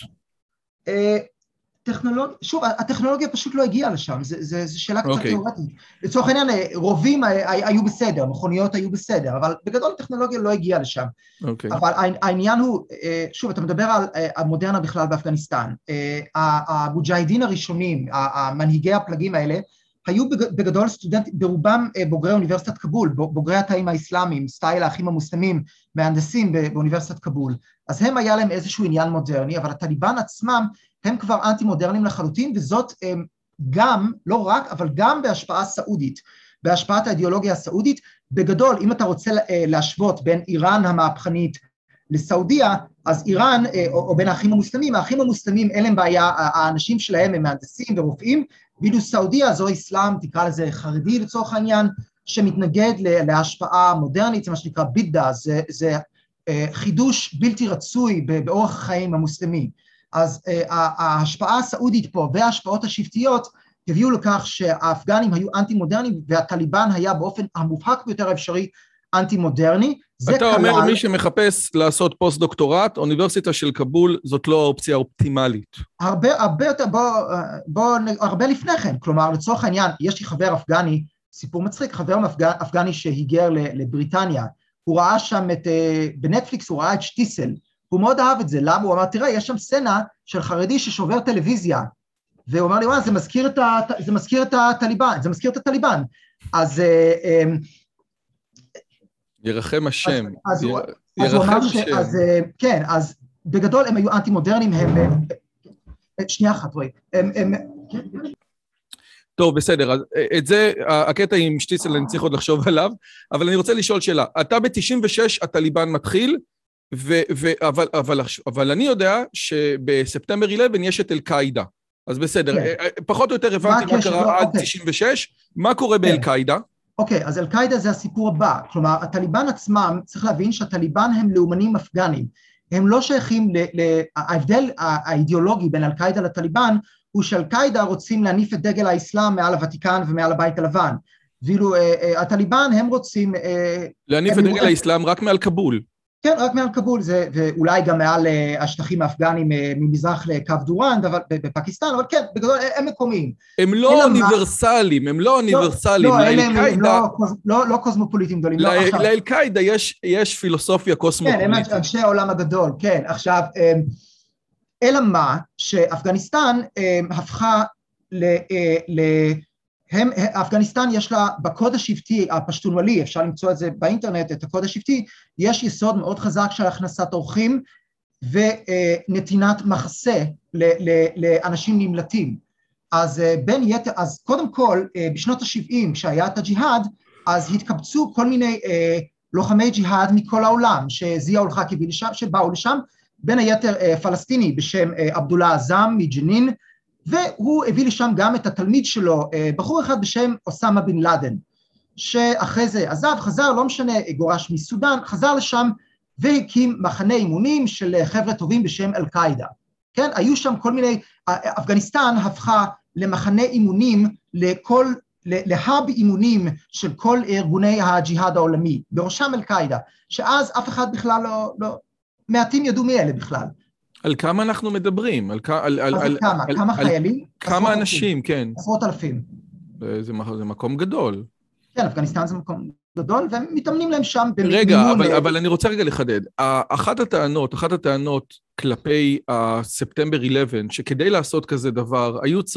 שוב, הטכנולוגיה פשוט לא הגיעה לשם, זו שאלה קצת תיאורטית. לצורך העניין, רובים היו בסדר, מכוניות היו בסדר, אבל בגדול הטכנולוגיה לא הגיעה לשם. אבל העניין הוא, שוב, אתה מדבר על המודרנה בכלל באפגניסטן. המוג'אהידין הראשונים, המנהיגי הפלגים האלה, היו בגדול סטודנטים, ברובם בוגרי אוניברסיטת קבול, בוגרי התאים האסלאמיים, סטייל האחים המוסלמים, מהנדסים באוניברסיטת קבול. אז הם היה להם איזשהו עניין מודרני, אבל הטליבן עצמם הם כבר אנטי-מודרניים לחלוטין, וזאת גם, לא רק, אבל גם בהשפעה סעודית, בהשפעת האידיאולוגיה הסעודית. בגדול, אם אתה רוצה להשוות בין איראן המהפכנית לסעודיה, אז איראן, או בין האחים המוסלמים אין להם בעיה, האנשים שלהם הם מהנדסים ורופאים, ואילו סעודיה זו אסלאם, תקרא לזה חרדי לצורך העניין, שמתנגד להשפעה מודרנית, זה מה שנקרא בידדה, זה חידוש בלתי רצוי באורח החיים המוסלמי. אז ההשפעה הסעודית פה וההשפעות השבטיות הביאו לכך שהאפגנים היו אנטי-מודרניים, והטליבן היה באופן המובהק ביותר האפשרי אנטי-מודרני. אתה אומר מי שמחפש לעשות פוסט-דוקטורט, אוניברסיטה של קבול זאת לא האופציה האופטימלית. הרבה יותר, הרבה לפני כן, כלומר לצורך העניין, יש לי חבר אפגני, סיפור מצחיק, חבר אפגני שהיגר לבריטניה, הוא ראה שם בנטפליקס הוא ראה את שטיסל, הוא מאוד אהב את זה, למה? הוא אמר, תראה, יש שם סצנה של חרדי ששובר טלוויזיה, והוא אמר לי, וואי, זה מזכיר את הטליבן, אז... ירחם השם. אז הוא אמר כן, אז בגדול הם היו אנטי-מודרניים, שנייה אחת, רואי, טוב, בסדר, אז את זה, הקטע עם שטיסל, אני צריך עוד לחשוב עליו, אבל אני רוצה לשאול שאלה, אתה ב-96 הטליבן מתחיל, אבל אני יודע שבספטמבר 11 יש את אל-קאידה, אז בסדר, פחות או יותר הבנתי מה קרה עד 96, מה קורה באל-קאידה? אוקיי, אז אל-קאידה זה הסיפור הבא, כלומר, הטליבן עצמם, צריך להבין שהטליבן הם לאומנים אפגנים, הם לא שייכים, ההבדל האידיאולוגי בין אל-קאידה לטליבן, הוא שאל-קאידה רוצים להניף את דגל האסלאם מעל הוותיקן ומעל הבית הלבן, ואילו הטליבן הם רוצים... להניף את דגל האסלאם רק מעל קבול. כן, רק מעל קבול, ואולי גם מעל השטחים האפגנים ממזרח לקו דורנד, בפקיסטן, אבל כן, בגדול הם מקומיים. הם לא אוניברסליים, הם לא אוניברסליים. לא קוסמופוליטים גדולים. לאל-קאידה יש פילוסופיה קוסמופוליטית. כן, הם אנשי העולם הגדול, כן. עכשיו, אלא מה שאפגניסטן הפכה אפגניסטן יש לה בקוד השבטי הפשטונוואלי, אפשר למצוא את זה באינטרנט, את הקוד השבטי, יש יסוד מאוד חזק של הכנסת אורחים ונתינת מחסה לאנשים נמלטים. אז קודם כל, בשנות ה-70, כשהיה את הג'יהאד, אז התקבצו כל מיני לוחמי ג'יהאד מכל העולם, שזיאא אל-חק הביא לשם, שבאו לשם, בין היתר פלסטיני בשם עבדוללה אזם מג'נין, והוא הביא לשם גם את התלמיד שלו, בחור אחד בשם אוסמה בן לאדן, שאחרי זה עזב, חזר, לא משנה, גורש מסודן, חזר לשם והקים מחנה אימונים של חבר'ה טובים בשם אל-קאידה. כן, היו שם כל מיני, אפגניסטן הפכה למחנה אימונים להאב אימונים של כל ארגוני הג'יהאד העולמי, בראשם אל-קאידה, שאז אף אחד בכלל לא מעטים ידעו מי אלה בכלל. על כמה אנחנו מדברים? כמה חיילים? כמה אנשים, כן. עשרות אלפים. זה מקום גדול. כן, אפגניסטן זה מקום גדול, והם מתאמנים להם שם. רגע, אבל אני רוצה רגע לחדד. אחת הטענות כלפי ספטמבר 11, שכדי לעשות כזה דבר,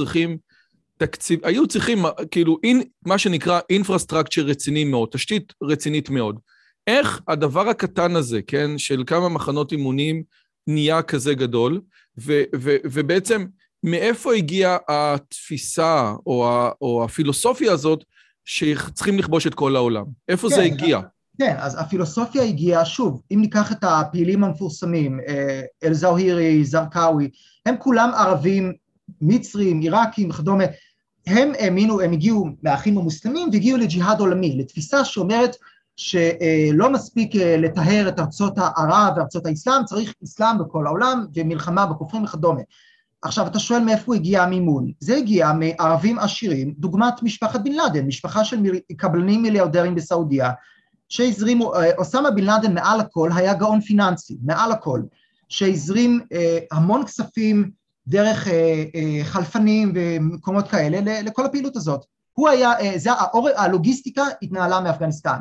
היו צריכים כאילו מה שנקרא infrastructure רציני מאוד, תשתית רצינית מאוד. איך הדבר הקטן הזה, כן, של כמה מחנות אימונים נהיה כזה גדול, ובעצם מאיפה הגיעה התפיסה או הפילוסופיה הזאת שצריכים לכבוש את כל העולם? איפה זה הגיע? כן, אז הפילוסופיה הגיעה, שוב, אם ניקח את הפעילים המפורסמים, אל-זוהירי, זרקאווי, הם כולם ערבים, מצרים, עיראקים, וכדומה, הם האמינו, הם הגיעו מהאחים המוסלמים והגיעו לג'יהאד עולמי, לתפיסה שאומרת שלא מספיק לטהר את ארצות הערב וארצות האסלאם, צריך אסלאם בכל העולם ומלחמה בכופרים וכדומה. עכשיו, אתה שואל מאיפה הגיע המימון. זה הגיע מערבים עשירים, דוגמת משפחת בן לאדן, משפחה של קבלנים מיליארדרים בסעודיה, שהזרימו, אוסמה בן לאדן מעל הכל היה גאון פיננסי, מעל הכל, שהזרים המון כספים דרך חלפנים ומקומות כאלה לכל הפעילות הזאת. הוא היה, הלוגיסטיקה התנהלה מאפגניסטן.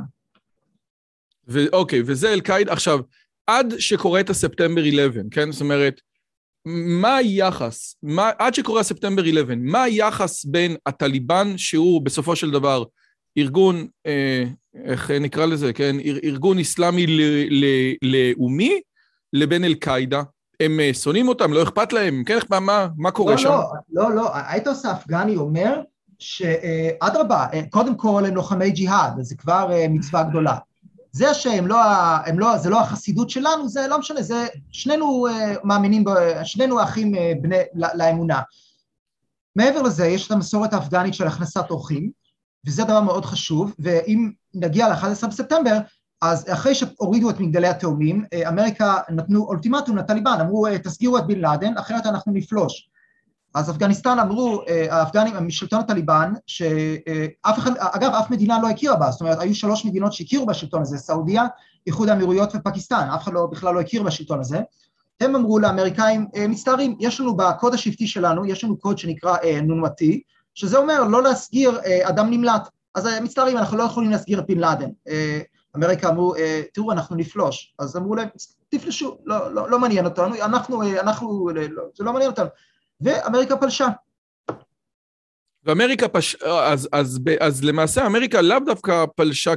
אוקיי, וזה אל-קאעידה. עכשיו, עד שקורה את הספטמבר 11, כן? זאת אומרת, מה היחס, עד שקורה הספטמבר 11, מה היחס בין הטליבן, שהוא בסופו של דבר ארגון, איך נקרא לזה, כן? ארגון אסלאמי לאומי, לבין אל-קאעידה? הם שונאים אותם, לא אכפת להם, כן? מה קורה שם? לא, האתוס האפגני אומר שאדרבה, קודם כל הם לוחמי ג'יהאד, זה כבר מצווה גדולה. זה שהם לא, זה לא החסידות שלנו, זה לא משנה, זה שנינו מאמינים, שנינו אחים לאמונה. מעבר לזה, יש את המסורת האפגנית של הכנסת אורחים, וזה דבר מאוד חשוב, ואם נגיע ל-11 בספטמבר, אז אחרי שהורידו את מגדלי התאומים, אמריקה נתנו אולטימטום לטליבן, אמרו, תסגירו את בן לאדן, אחרת אנחנו נפלוש. אז אפגניסטן אמרו, האפגנים, משלטון הטליבן, שאף אחד, אגב, אף מדינה לא הכירה בה, זאת אומרת, היו 3 מדינות שהכירו בשלטון הזה, סעודיה, איחוד האמירויות ופקיסטן, אף אחד בכלל לא הכיר בשלטון הזה. הם אמרו לאמריקאים, מצטערים, יש לנו בקוד השבטי שלנו, יש לנו קוד שנקרא נונמתי, שזה אומר לא להסגיר אדם נמלט. אז מצטערים, אנחנו לא יכולים להסגיר את בן לאדן. אמריקה אמרו, תראו, אנחנו נפלוש. אז אמרו להם, תפלשו, לא מעניין אותנו, זה לא מעניין אותנו. ואמריקה פלשה. ואמריקה אז למעשה אמריקה לאו דווקא פלשה,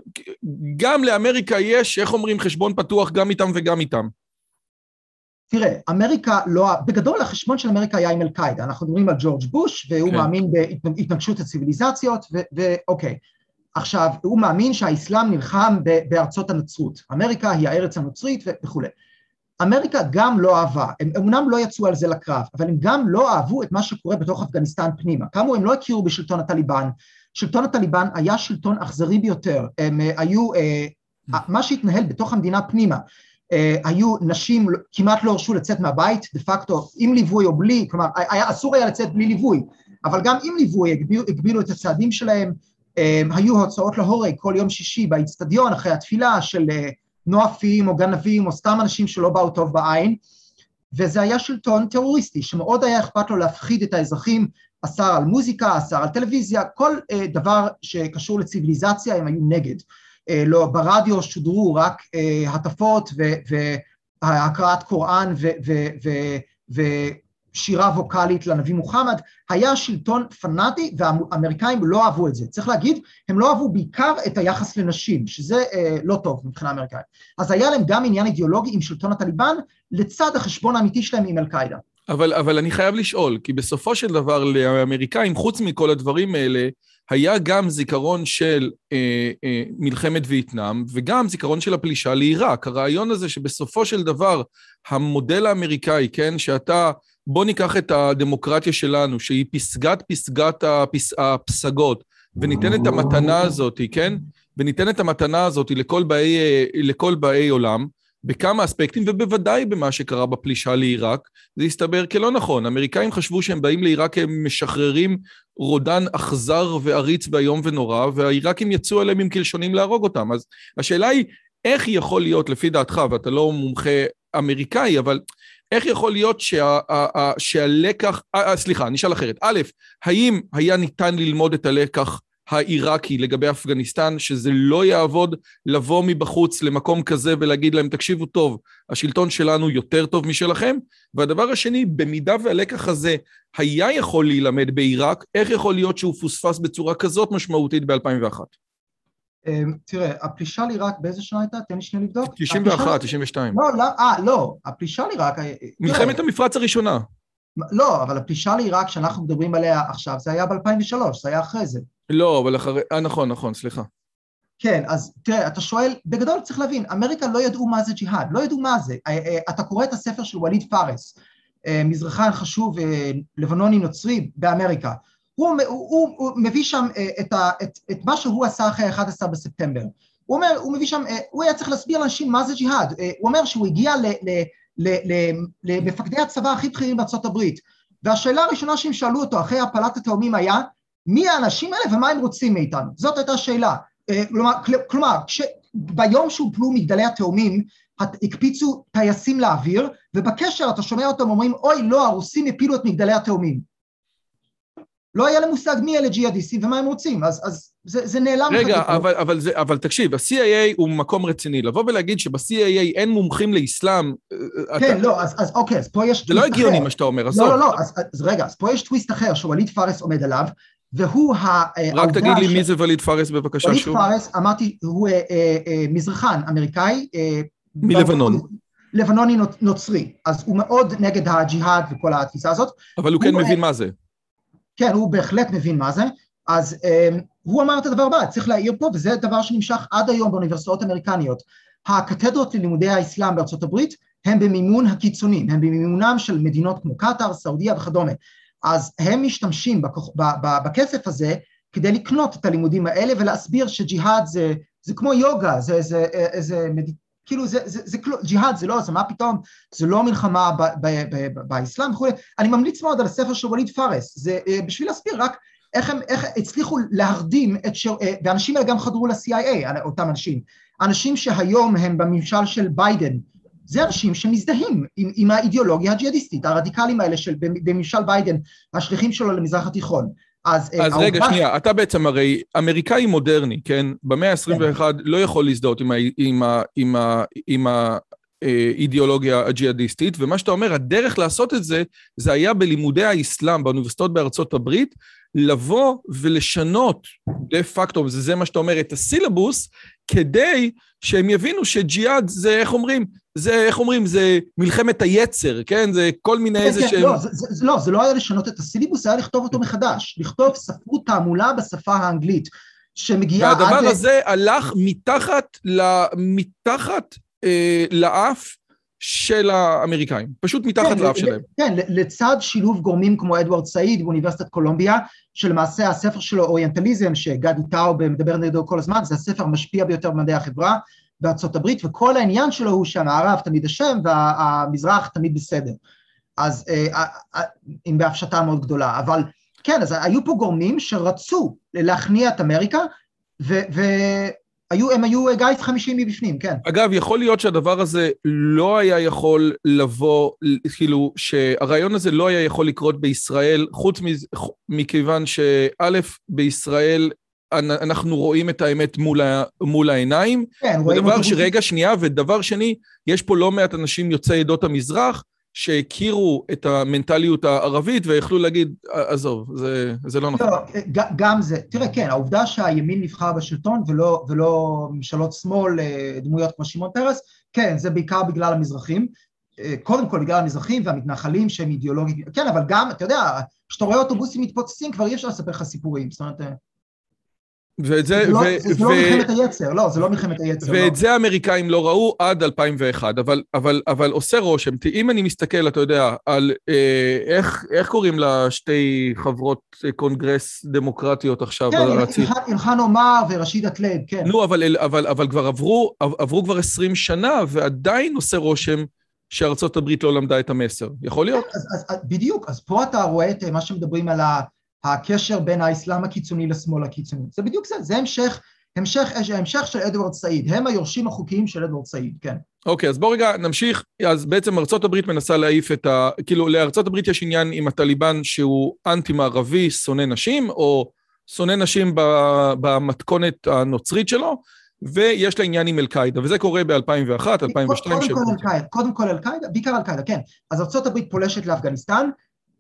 גם לאמריקה יש, איך אומרים, חשבון פתוח גם איתם וגם איתם. תראה, אמריקה לא, בגדול החשבון של אמריקה היה עם אל-קאעידה, אנחנו מדברים על ג'ורג' בוש, והוא מאמין בהתנגשות הציביליזציות, ואוקיי. עכשיו, הוא מאמין שהאסלאם נלחם בארצות הנצרות. אמריקה היא הארץ הנוצרית וכו'. אמריקה גם לא אהבה, הם אמנם לא יצאו על זה לקרב, אבל הם גם לא אהבו את מה שקורה בתוך אפגניסטן פנימה. כאמור, הם לא הכירו בשלטון הטליבן. שלטון הטליבן היה שלטון אכזרי ביותר. הם היו, מה שהתנהל בתוך המדינה פנימה, היו נשים כמעט לא הרשו לצאת מהבית, דה פקטו, עם ליווי או בלי, כלומר, אסור היה לצאת בלי ליווי, אבל גם עם ליווי הגבילו את הצעדים שלהם, היו הוצאות להורג כל יום שישי באצטדיון אחרי התפילה של נואפים או גנבים או סתם אנשים שלא באו טוב בעין, וזה היה שלטון טרוריסטי שמאוד היה אכפת לו להפחיד את האזרחים, אסר על מוזיקה, אסר על טלוויזיה, כל דבר שקשור לציביליזציה הם היו נגד. לא, ברדיו שודרו רק הטפות והקראת קוראן ושירה ווקלית לנביא מוחמד, היה שלטון פנאטי והאמריקאים לא אהבו את זה. צריך להגיד, הם לא אהבו בעיקר את היחס לנשים, שזה לא טוב מבחינה אמריקאית. אז היה להם גם עניין אידיאולוגי עם שלטון הטליבן, לצד החשבון האמיתי שלהם עם אל-קאעידה. אבל אני חייב לשאול, כי בסופו של דבר לאמריקאים, חוץ מכל הדברים האלה, היה גם זיכרון של מלחמת וייטנאם, וגם זיכרון של הפלישה לעיראק. הרעיון הזה שבסופו של דבר, המודל האמריקאי, כן, שאתה, בוא ניקח את הדמוקרטיה שלנו, שהיא פסגת הפסגות, וניתן את המתנה הזאת, כן? וניתן את המתנה הזאת לכל באי עולם, בכמה אספקטים, ובוודאי במה שקרה בפלישה לעיראק, זה הסתבר כלא נכון. האמריקאים חשבו שהם באים לעיראק, הם משחררים רודן אכזר ועריץ ביום ונורא, והעיראקים יצאו עליהם עם קלשונים להרוג אותם. אז השאלה היא, איך יכול להיות, לפי דעתך, ואתה לא מומחה אמריקאי, אבל איך יכול להיות שהלקח, סליחה, אני אשאל אחרת. א', האם היה ניתן ללמוד את הלקח העיראקי לגבי אפגניסטן, שזה לא יעבוד לבוא מבחוץ למקום כזה ולהגיד להם, תקשיבו טוב, השלטון שלנו יותר טוב משלכם, והדבר השני, במידה והלקח הזה היה יכול להילמד בעיראק, איך יכול להיות שהוא פוספס בצורה כזאת משמעותית ב-2001? תראה, הפלישה לעיראק באיזה שנה הייתה? תן לי שנייה לבדוק. 91, 92. לא, הפלישה לעיראק... מלחמת המפרץ הראשונה. לא, אבל הפלישה לעיראק שאנחנו מדברים עליה עכשיו, זה היה ב-2003, זה היה אחרי זה. לא, אבל אחרי... נכון, סליחה. כן, אז תראה, אתה שואל, בגדול צריך להבין, אמריקה לא ידעו מה זה ג'יהאד, לא ידעו מה זה. אתה קורא את הספר של וליד פארס, מזרחן חשוב, לבנוני נוצרי באמריקה. הוא מביא שם את מה שהוא עשה אחרי 11 בספטמבר. הוא מביא שם, הוא היה צריך להסביר לאנשים מה זה ג'יהאד. הוא אומר שהוא הגיע למפקדי הצבא הכי בכירים בארצות הברית, והשאלה הראשונה שהם שאלו אותו אחרי הפלת התאומים היה, מי האנשים האלה ומה הם רוצים מאיתנו? זאת הייתה שאלה. כלומר, ביום שהופלו מגדלי התאומים, הקפיצו טייסים לאוויר, ובקשר אתה שומע אותם אומרים, אוי לא, הרוסים הפילו את מגדלי התאומים. לא היה להם מושג מי אלה ג'יהאדיסטים ומה הם רוצים, אז זה נעלם. רגע, אבל תקשיב, ה-CIA הוא מקום רציני, לבוא ולהגיד שב-CIA אין מומחים לאסלאם, כן, לא, אז אוקיי, אז פה יש... זה לא הגיוני מה שאתה אומר, עזוב. לא, אז רגע, אז פה יש טוויסט אחר, שוואליד פארס עומד עליו, והוא רק תגיד לי מי זה וליד פארס בבקשה שוב. וליד פארס, אמרתי, הוא מזרחן, אמריקאי. מלבנון. לבנוני נוצרי, אז הוא מאוד נגד הג'יהאד וכל התפיסה הזאת. אבל הוא כן מבין מה זה. כן, הוא בהחלט מבין מה זה, אז הוא אמר את הדבר הבא, צריך להעיר פה, וזה דבר שנמשך עד היום באוניברסיטאות אמריקניות. הקתדרות ללימודי האסלאם בארצות הברית, הם במימון הקיצונים, הם במימונם של מדינות כמו קטר, סעודיה וכדומה. אז הם משתמשים בכסף הזה, כדי לקנות את הלימודים האלה, ולהסביר שג'יהאד זה כמו יוגה, כאילו ג'יהאד זה לא, זה מה פתאום, זה לא מלחמה באסלאם וכו'. אני ממליץ מאוד על הספר של וליד פארס, זה בשביל להסביר רק איך הצליחו להרדים, ואנשים האלה גם חדרו ל-CIA, אותם אנשים שהיום הם בממשל של ביידן, זה אנשים שמזדהים עם האידיאולוגיה הג'יהאדיסטית, הרדיקלים האלה בממשל ביידן, השליחים שלו למזרח התיכון. אז רגע, שנייה, אתה בעצם הרי אמריקאי מודרני, כן? במאה ה-21 לא יכול להזדהות עם האידיאולוגיה הג'יהאדיסטית, ומה שאתה אומר, הדרך לעשות את זה, זה היה בלימודי האסלאם באוניברסיטאות בארצות הברית, לבוא ולשנות דה פקטו, זה מה שאתה אומר, את הסילבוס, כדי שהם יבינו שג'יהאד זה, איך אומרים, זה מלחמת היצר, כן? זה כל מיני איזה שהם... לא, זה לא היה לשנות את הסילבוס, זה היה לכתוב אותו מחדש, לכתוב ספרות תעמולה בשפה האנגלית, שמגיעה עד... והדבר הזה הלך מתחת לאף של האמריקאים, פשוט מתחת לאף שלהם. כן, לצד שילוב גורמים כמו אדוארד סעיד באוניברסיטת קולומביה, שלמעשה הספר שלו אוריינטליזם, שגדי טאוב מדבר נגדו כל הזמן, זה הספר המשפיע ביותר במדעי החברה בארצות הברית, וכל העניין שלו הוא שהמערב תמיד אשם והמזרח תמיד בסדר. אז עם בהפשטה מאוד גדולה, אבל כן, אז היו פה גורמים שרצו להכניע את אמריקה, הם היו גיס 50 מבפנים, כן. אגב, יכול להיות שהדבר הזה לא היה יכול לבוא, כאילו, שהרעיון הזה לא היה יכול לקרות בישראל, חוץ מכיוון שא' בישראל אנחנו רואים את האמת מול העיניים, כן, רגע שנייה, ודבר שני, יש פה לא מעט אנשים יוצאי עדות המזרח, שהכירו את המנטליות הערבית, ויכלו להגיד, עזוב, זה לא נכון. לא, גם זה, תראה, כן, העובדה שהימין נבחר בשלטון, ולא ממשלות שמאל, דמויות כמו שמעון פרס, כן, זה בעיקר בגלל המזרחים, קודם כל בגלל המזרחים והמתנחלים שהם אידיאולוגיים, כן, אבל גם, אתה יודע, כשאתה רואה אוטובוסים מתפוצצים, כבר אי אפשר לספר לך סיפורים, זאת אומרת... זה לא מלחמת היצר, לא, זה לא מלחמת היצר. ואת זה האמריקאים לא ראו עד 2001, אבל עושה רושם, אם אני מסתכל, אתה יודע, על איך קוראים לשתי חברות קונגרס דמוקרטיות עכשיו? כן, אילחן עומר ורשידה תלייב, כן. נו, אבל כבר עברו כבר 20 שנה, ועדיין עושה רושם שארצות הברית לא למדה את המסר. יכול להיות? בדיוק, אז פה אתה רואה את מה שמדברים על הקשר בין האסלאם הקיצוני לשמאל הקיצוני. זה בדיוק זה, זה המשך של אדוארד סעיד, הם היורשים החוקיים של אדוארד סעיד, כן. אוקיי, אז בוא רגע נמשיך, אז בעצם ארצות הברית מנסה להעיף כאילו לארצות הברית יש עניין עם הטליבן שהוא אנטי-מערבי, שונא נשים, או שונא נשים במתכונת הנוצרית שלו, ויש לה עניין עם אל-קאידה, וזה קורה ב-2001, 2002. קודם כל אל-קאידה, בעיקר אל-קאידה, כן. אז ארצות הברית פולשת לאפגניסטן,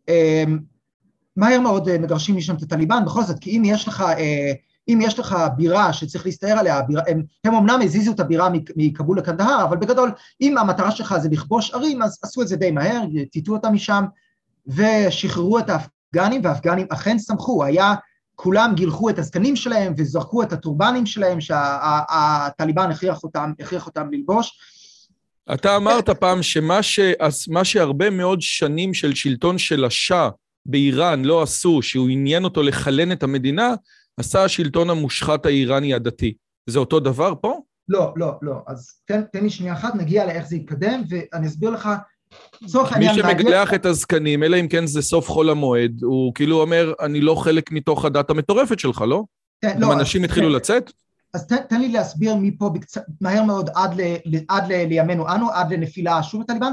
מהר מאוד מגרשים משם את הטליבן, בכל זאת, כי אם יש לך בירה שצריך להסתער עליה, הם אמנם הזיזו את הבירה מקבול לקנדהר, אבל בגדול, אם המטרה שלך זה לכבוש ערים, אז עשו את זה די מהר, טיטו אותם משם, ושחררו את האפגנים, והאפגנים אכן שמחו, כולם גילחו את הזקנים שלהם, וזרקו את הטורבנים שלהם, שהטליבן הכריח אותם ללבוש. אתה אמרת פעם שמה שהרבה מאוד שנים של שלטון של השאה, באיראן לא עשו, שהוא עניין אותו לחלן את המדינה, עשה השלטון המושחת האיראני הדתי. זה אותו דבר פה? לא, לא, לא. אז תן לי שנייה אחת, נגיע לאיך זה יתקדם, ואני אסביר לך, מי שמגלח את הזקנים, אלא אם כן זה סוף חול המועד, הוא כאילו אומר, אני לא חלק מתוך הדת המטורפת שלך, לא? גם אנשים התחילו לצאת? אז תן לי להסביר מפה מהר מאוד עד לימינו אנו, עד לנפילה שוב הטליבן,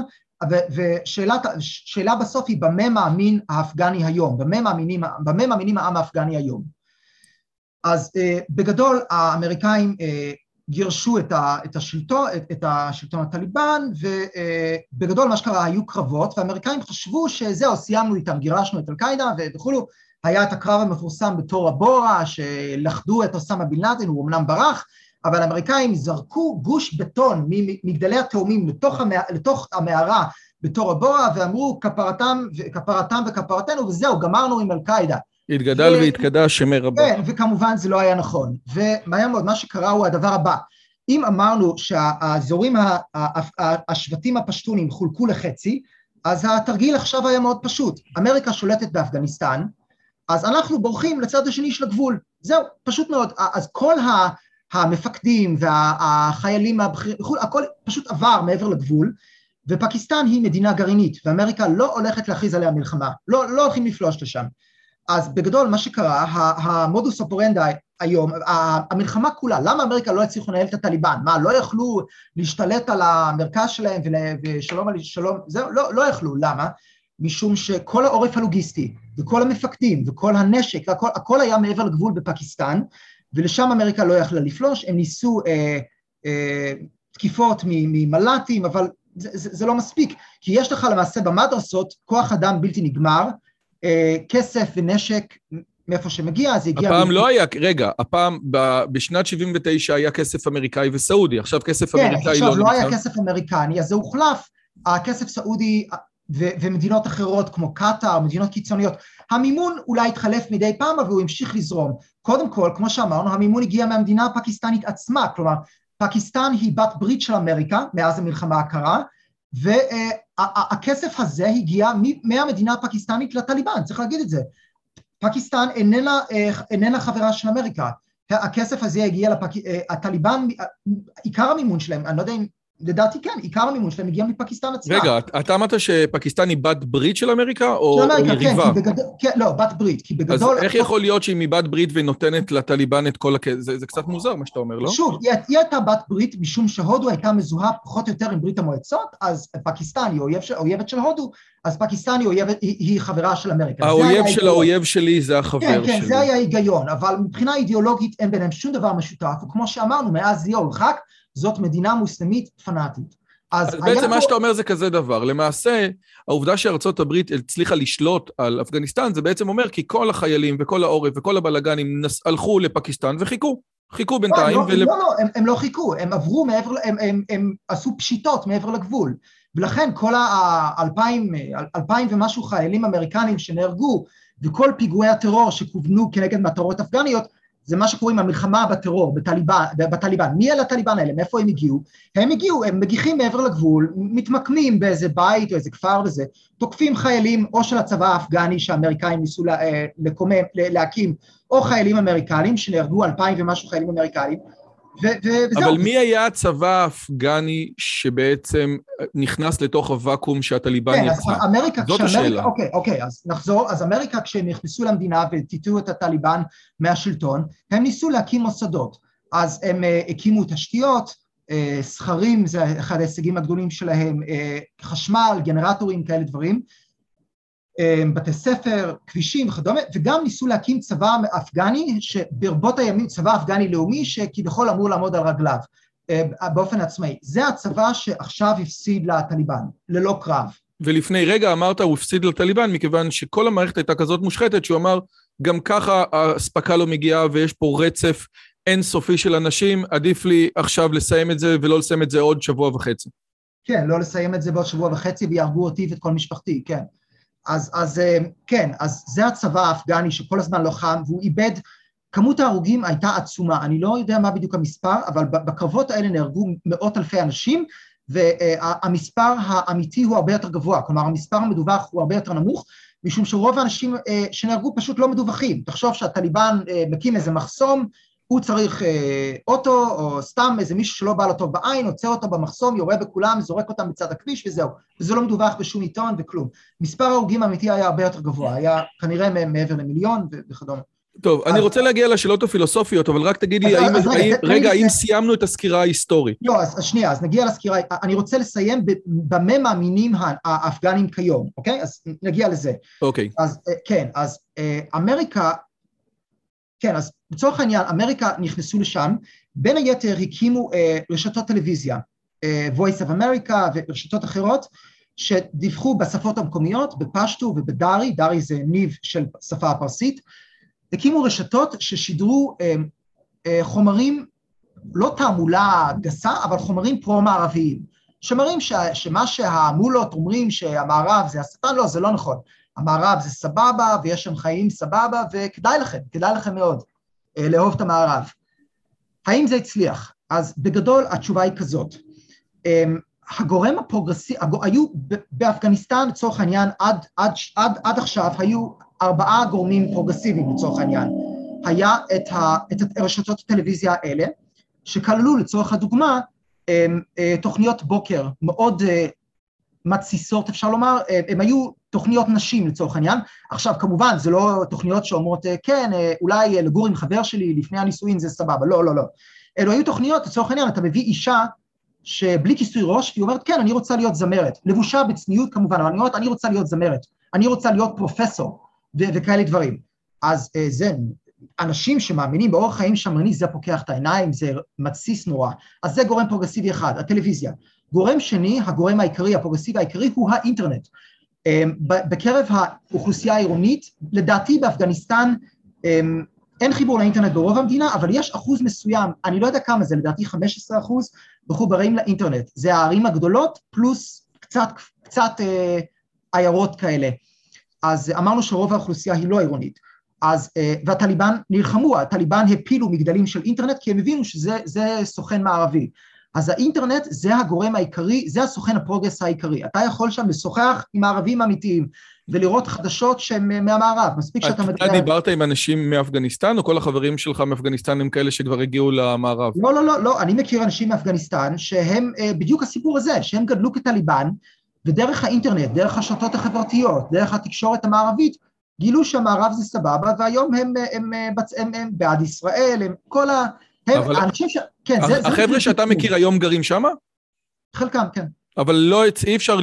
ושאלה בסוף היא במה מאמין האפגני היום, במה מאמינים העם האפגני היום. אז בגדול האמריקאים גירשו את השלטון הטליבן, ובגדול מה שקרה היו קרבות, והאמריקאים חשבו שזהו, סיימנו איתם, גירשנו את אל-קאידה וכולו, היה את הקרב המפורסם בתור הבורה, שלכדו את אוסמה בן לאדן, הוא אמנם ברח, אבל האמריקאים זרקו גוש בטון ממגדלי התאומים לתוך המערה בתור הבורה, ואמרו כפרתם וכפרתנו, וזהו, גמרנו עם אל-קאידה. התגדל והתקדש שמי רבה. כן, וכמובן זה לא היה נכון. ומהר מאוד, מה שקרה הוא הדבר הבא. אם אמרנו שהאזורים, השבטים הפשטונים חולקו לחצי, אז התרגיל עכשיו היה מאוד פשוט. אמריקה שולטת באפגניסטן, אז אנחנו בורחים לצד השני של הגבול. זהו, פשוט מאוד. אז כל המפקדים והחיילים הבכירים, הכל פשוט עבר מעבר לגבול, ופקיסטן היא מדינה גרעינית, ואמריקה לא הולכת להכריז עליה מלחמה, לא הולכים לפלוש לשם. אז בגדול מה שקרה, המודוס אופרנדי היום, המלחמה כולה, למה אמריקה לא הצליחו לנהל את הטליבן? מה, לא יכלו להשתלט על המרכז שלהם ושלום על שלום? זהו, לא יכלו, למה? משום שכל העורף הלוגיסטי, וכל המפקדים, וכל הנשק, הכל היה מעבר לגבול בפקיסטן, ולשם אמריקה לא יכלה לפלוש, הם ניסו תקיפות ממל"טים, אבל זה לא מספיק, כי יש לך למעשה במדרסות כוח אדם בלתי נגמר, כסף ונשק מאיפה שמגיע, זה הגיע... הפעם לא היה, רגע, הפעם בשנת 79 היה כסף אמריקאי וסעודי, עכשיו כסף אמריקאי לא נמצא. כן, עכשיו לא היה כסף אמריקני, אז זה הוחלף, הכסף סעודי ומדינות אחרות כמו קטאר, מדינות קיצוניות, המימון אולי התחלף מדי פעם, אבל הוא המשיך לזרום. קודם כל, כמו שאמרנו, המימון הגיע מהמדינה הפקיסטנית עצמה, כלומר, פקיסטן היא בת ברית של אמריקה, מאז המלחמה הקרה, והכסף הזה הגיע מהמדינה הפקיסטנית לטליבן, צריך להגיד את זה. פקיסטן איננה חברה של אמריקה, הכסף הזה הגיע הטליבן, עיקר המימון שלהם, אני לא יודע אם, לדעתי כן, עיקר המימון שלהם הגיע מפקיסטן עצמה. רגע, אתה אמרת שפקיסטן היא בת ברית של אמריקה או יריבה? כן, לא, בת ברית, כי בגדול... אז איך יכול להיות שהיא מבת ברית ונותנת לטליבן את כל הכסף? זה קצת מוזר מה שאתה אומר, לא? שוב, היא הייתה בת ברית משום שהודו הייתה מזוהה פחות או יותר עם ברית המועצות, אז פקיסטן היא אויבת של הודו, אז פקיסטן היא חברה של אמריקה. האויב של האויב שלי זה החבר שלי. כן, זה היה היגיון, אבל מבחינה אידיאולוגית אין ביניהם שום דבר משותף, וכמו שאמרנו, מאז זיהו הולחק, זאת מדינה מוסלמית פנאטית. אז בעצם מה שאתה אומר זה כזה דבר, למעשה העובדה שארצות הברית הצליחה לשלוט על אפגניסטן, זה בעצם אומר כי כל החיילים וכל העורף וכל הבלגנים הלכו לפקיסטן חיכו בינתיים. לא, הם לא חיכו, הם עברו הם עשו פשיטות מעבר לגבול, ולכן כל ה-2,000 ומשהו חיילים אמריקנים שנהרגו, וכל פיגועי הטרור שכוונו כנגד מטרות אפגניות, זה מה שקוראים המלחמה בטרור, בטליבן. מי אלה הטליבן האלה? מאיפה הם הגיעו? הם מגיחים מעבר לגבול, מתמקמים באיזה בית או איזה כפר וזה, תוקפים חיילים או של הצבא האפגני שהאמריקאים ניסו להקים, או חיילים אמריקנים שנהרגו 2,000 ומשהו חיילים אמריקנים, אבל מי היה הצבא האפגני שבעצם נכנס לתוך הוואקום שהטליבן יצא? זאת השאלה. אוקיי, אז נחזור. אז אמריקה כשהם נכנסו למדינה וטיטו את הטליבן מהשלטון, הם ניסו להקים מוסדות. אז הם הקימו תשתיות, סחרים, זה אחד ההישגים הגדולים שלהם, חשמל, גנרטורים, כאלה דברים, בתי ספר, כבישים וכדומה, וגם ניסו להקים צבא אפגני, שברבות הימים, צבא אפגני לאומי, שכביכול אמור לעמוד על רגליו, באופן עצמאי. זה הצבא שעכשיו הפסיד לטליבן, ללא קרב. ולפני רגע אמרת, הוא הפסיד לטליבן, מכיוון שכל המערכת הייתה כזאת מושחתת, שהוא אמר, גם ככה הספקה לא מגיעה, ויש פה רצף אינסופי של אנשים, עדיף לי עכשיו לסיים את זה, ולא לסיים את זה עוד שבוע וחצי. כן, לא לסיים את זה בעוד שבוע וחצי, ויהרגו אותי ואת כל משפחתי, כן. אז כן, אז זה הצבא האפגני שכל הזמן לוחם, והוא איבד, כמות ההרוגים הייתה עצומה, אני לא יודע מה בדיוק המספר, אבל בקרבות האלה נהרגו מאות אלפי אנשים, והמספר האמיתי הוא הרבה יותר גבוה, כלומר המספר המדווח הוא הרבה יותר נמוך, משום שרוב האנשים שנהרגו פשוט לא מדווחים, תחשוב שהטליבן מקים איזה מחסום, הוא צריך אוטו, או סתם איזה מישהו שלא בא לו טוב בעין, עוצר אותו במחסום, יורה בכולם, זורק אותם בצד הכביש וזהו. וזה לא מדווח בשום עיתון וכלום. מספר ההרוגים האמיתי היה הרבה יותר גבוה, היה כנראה מעבר למיליון וכדומה. טוב, אני רוצה להגיע לשאלות הפילוסופיות, אבל רק תגיד לי, האם סיימנו את הסקירה ההיסטורית? לא, אז שנייה, אז נגיע לסקירה, אני רוצה לסיים במה מאמינים האפגנים כיום, אוקיי? אז נגיע לזה. אוקיי. אז כן, אז אמריקה, כן, אז בצורך העניין, אמריקה נכנסו לשם, בין היתר הקימו רשתות טלוויזיה, Voice of America ורשתות אחרות, שדיווחו בשפות המקומיות, בפשטו ובדרי, דרי זה ניב של שפה הפרסית, הקימו רשתות ששידרו חומרים, לא תעמולה גסה, אבל חומרים פרו-מערביים, שמראים שמה שהמולות אומרים שהמערב זה השטן, לא, זה לא נכון. המערב זה סבבה, ויש שם חיים סבבה, וכדאי לכם מאוד לאהוב את המערב. האם זה הצליח? אז בגדול התשובה היא כזאת. הגורם הפרוגרסיבי, היו באפגניסטן לצורך העניין, עד עכשיו היו 4 גורמים פרוגרסיביים לצורך העניין. היה את רשתות הטלוויזיה האלה, שכללו לצורך הדוגמה, תוכניות בוקר מאוד מתסיסות, אפשר לומר, הם היו תוכניות נשים לצורך העניין, עכשיו כמובן זה לא תוכניות שאומרות, כן, אולי לגור עם חבר שלי לפני הנישואין זה סבבה, לא, לא, לא. אלו היו תוכניות, לצורך העניין, אתה מביא אישה שבלי כיסוי ראש, היא אומרת, כן, אני רוצה להיות זמרת, לבושה בצניעות כמובן, אבל אני רוצה להיות זמרת, אני רוצה להיות פרופסור, וכאלה דברים. אז זה, אנשים שמאמינים באורח חיים שמרני, זה פוקח את העיניים, זה מתסיס נורא, אז זה גורם פרוגרסיבי אחד, הטלוויזיה. גורם שני, הגורם העיקרי, הפרוגרסיבי העיקרי, הוא האינטרנט. בקרב האוכלוסייה העירונית, לדעתי באפגניסטן, אין חיבור לאינטרנט ברוב המדינה, אבל יש אחוז מסוים, אני לא יודע כמה זה, לדעתי 15% מחוברים לאינטרנט. זה הערים הגדולות, פלוס קצת עיירות כאלה. אז אמרנו שרוב האוכלוסייה היא לא עירונית. אז, והטליבן נלחמו, הטליבן הפילו מגדלים של אינטרנט, כי הם הבינו שזה סוכן מערבי. אז האינטרנט זה הגורם העיקרי, זה הסוכן הפרוגרס העיקרי. אתה יכול שם לשוחח עם הערבים האמיתיים, ולראות חדשות שהם מהמערב, מספיק שאתה מדבר... אתה דיברת עם אנשים מאפגניסטן, או כל החברים שלך מאפגניסטן הם כאלה שכבר הגיעו למערב? לא, לא, לא, לא, אני מכיר אנשים מאפגניסטן, שהם בדיוק הסיפור הזה, שהם גדלו כטליבן, ודרך האינטרנט, דרך השרתות החברתיות, דרך התקשורת המערבית, גילו שהמערב זה סבבה, והיום הם בעד ישראל, הם כל ה... האנשים ש... כן, החבר'ה שאתה מכיר היום גרים שמה? חלקם, כן. אבל לא, אי אפשר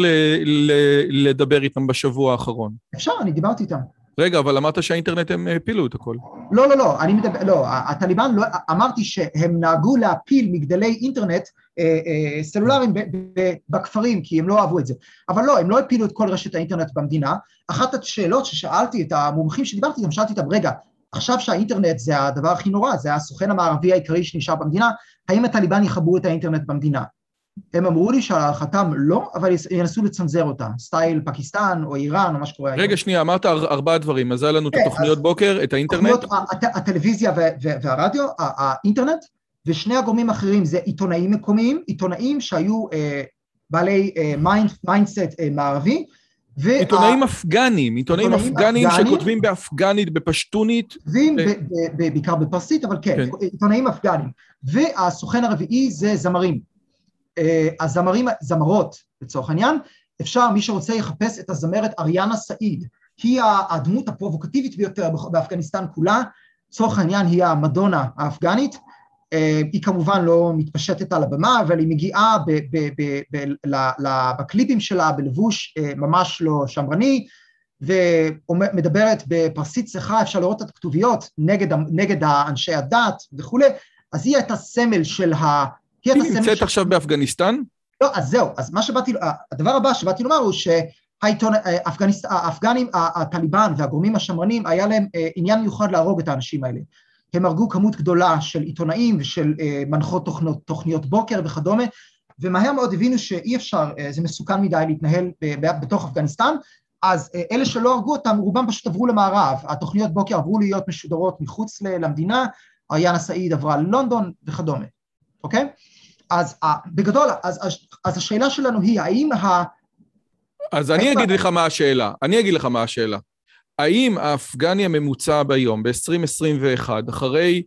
לדבר איתם בשבוע האחרון. אפשר, אני דיברתי איתם. רגע, אבל אמרת שהאינטרנט הם הפילו את הכל. לא, לא, לא, אני מדבר, לא, הטליבן, לא, אמרתי שהם נהגו להפיל מגדלי אינטרנט סלולריים בכפרים, כי הם לא אהבו את זה. אבל לא, הם לא הפילו את כל רשת האינטרנט במדינה. אחת השאלות ששאלתי את המומחים שדיברתי, גם שאלתי אותם, רגע, עכשיו שהאינטרנט זה הדבר הכי נורא, זה הסוכן המערבי העיקרי שנשאר במדינה, האם הטליבן יחברו את האינטרנט במדינה? הם אמרו לי שהערכתם לא, אבל ינסו לצנזר אותה, סטייל פקיסטן או איראן או מה שקורה. רגע, שנייה, אמרת 4 דברים, אז היה לנו את התוכניות בוקר, את האינטרנט. הטלוויזיה והרדיו, האינטרנט, ושני הגורמים האחרים זה עיתונאים מקומיים, עיתונאים שהיו בעלי מיינדסט מערבי, עיתונאים אפגנים, עיתונאים אפגנים שכותבים באפגנית, בפשטונית. בעיקר בפרסית, אבל כן, עיתונאים אפגנים. והסוכן הרביעי זה זמרים. זמרות, לצורך העניין, אפשר, מי שרוצה יחפש את הזמרת אריאנה סעיד, היא הדמות הפרובוקטיבית ביותר באפגניסטן כולה, לצורך העניין היא המדונה האפגנית, היא כמובן לא מתפשטת על הבמה, אבל היא מגיעה בקליפים שלה בלבוש ממש לא שמרני, ומדברת בפרסית צחה, אפשר לראות את הכתוביות נגד אנשי הדת וכו', אז היא הייתה סמל של היא נמצאת עכשיו באפגניסטן? לא, אז זהו, אז הדבר הבא שבאתי לומר הוא שהאפגנים, הטליבן והגורמים השמרנים, היה להם עניין מיוחד להרוג את האנשים האלה. הם הרגו כמות גדולה של עיתונאים ושל מנחות תוכניות בוקר וכדומה, ומהר מאוד הבינו שאי אפשר, זה מסוכן מדי להתנהל בתוך אפגניסטן, אז אלה שלא הרגו אותם, רובם פשוט עברו למערב, התוכניות בוקר עברו להיות משודרות מחוץ למדינה, אריאנה סעיד עברה ללונדון וכדומה, אוקיי? אז בגדול, אז השאלה שלנו היא, האם אז אני אגיד לך מה השאלה. האם האפגני הממוצע ביום, ב-2021, אחרי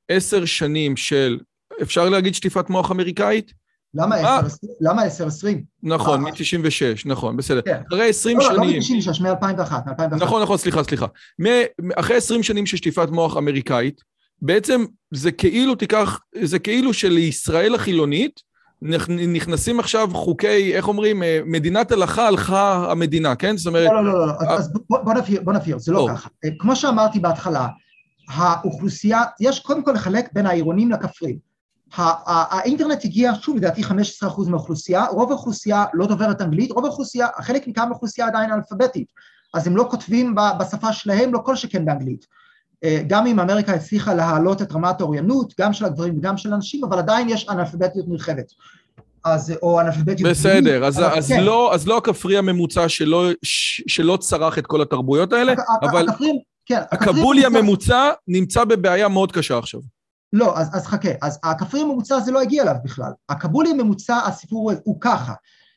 10 שנים של, אפשר להגיד שטיפת מוח אמריקאית? למה 10-20? נכון, מ-96, נכון, בסדר. אחרי 20 שנים... לא מ-96, מ-2001. נכון, סליחה. אחרי 20 שנים של שטיפת מוח אמריקאית, בעצם זה כאילו שלישראל החילונית, נכנסים עכשיו חוקי, איך אומרים, מדינת הלכה המדינה, כן? זאת אומרת... לא, אז בוא נבהיר, זה לא ככה. כמו שאמרתי בהתחלה, האוכלוסייה, יש קודם כל לחלק בין העירונים לכפרים. האינטרנט הגיע, שוב, לדעתי 15% מהאוכלוסייה, רוב האוכלוסייה לא דוברת אנגלית, רוב האוכלוסייה, חלק מכמה האוכלוסייה עדיין אלפביתית, אז הם לא כותבים בשפה שלהם, לא כל שכן באנגלית. גם אם אמריקה הצליחה להעלות את רמת האוריינות, גם של הגברים וגם של אנשים, אבל עדיין יש אנאלפביתיות נרחבת. או אנאלפביתיות... בסדר, אז לא הכפרי הממוצע שלא צרח את כל התרבויות האלה, אבל הקבולי הממוצע נמצא בבעיה מאוד קשה עכשיו. לא, אז חכה, אז הכפרי הממוצע זה לא הגיע אליו בכלל. הקבולי הממוצע, הסיפור הוא ככה.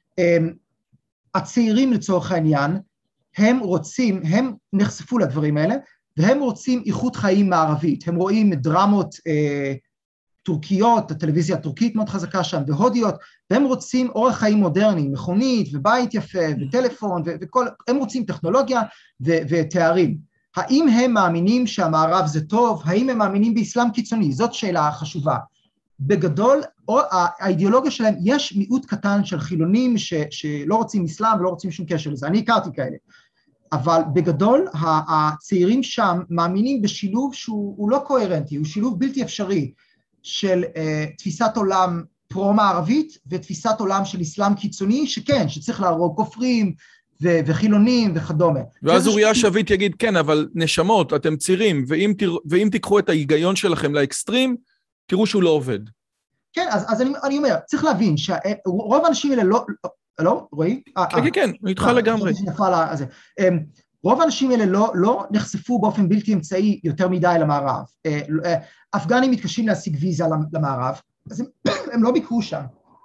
הצעירים לצורך העניין, הם נחשפו לדברים האלה, והם רוצים איכות חיים מערבית. הם רואים דרמות טורקיות, הטלוויזיה הטורקית מאוד חזקה שם, והודיות, והם רוצים אורח חיים מודרני, מכונית ובית יפה וטלפון, הם רוצים טכנולוגיה ותארים. האם הם מאמינים שהמערב זה טוב? האם הם מאמינים באסלאם קיצוני? זאת שאלה חשובה. בגדול, האידיאולוגיה שלהם, יש מיעוט קטן של חילונים שלא רוצים אסלאם ולא רוצים שום קשר לזה. אני הכרתי כאלה. אבל בגדול, הצעירים שם מאמינים בשילוב שהוא לא קוהרנטי, הוא שילוב בלתי אפשרי של תפיסת עולם פרו-מערבית ותפיסת עולם של אסלאם קיצוני, שכן, שצריך להרוג כופרים, וחילונים וכדומה. ואז אוריה שביט יגיד, כן, אבל נשמות, אתם צירים, ואם תיקחו את ההיגיון שלכם לאקסטרים, תראו שהוא לא עובד. כן, אז אני אומר, צריך להבין שרוב האנשים האלה לא, רואי? כן, אני איתך לגמרי. רוב האנשים האלה לא נחשפו באופן בלתי אמצעי יותר מדי למערב. אפגנים מתקשים להשיג ויזה למערב, אז הם לא ביקרו שם.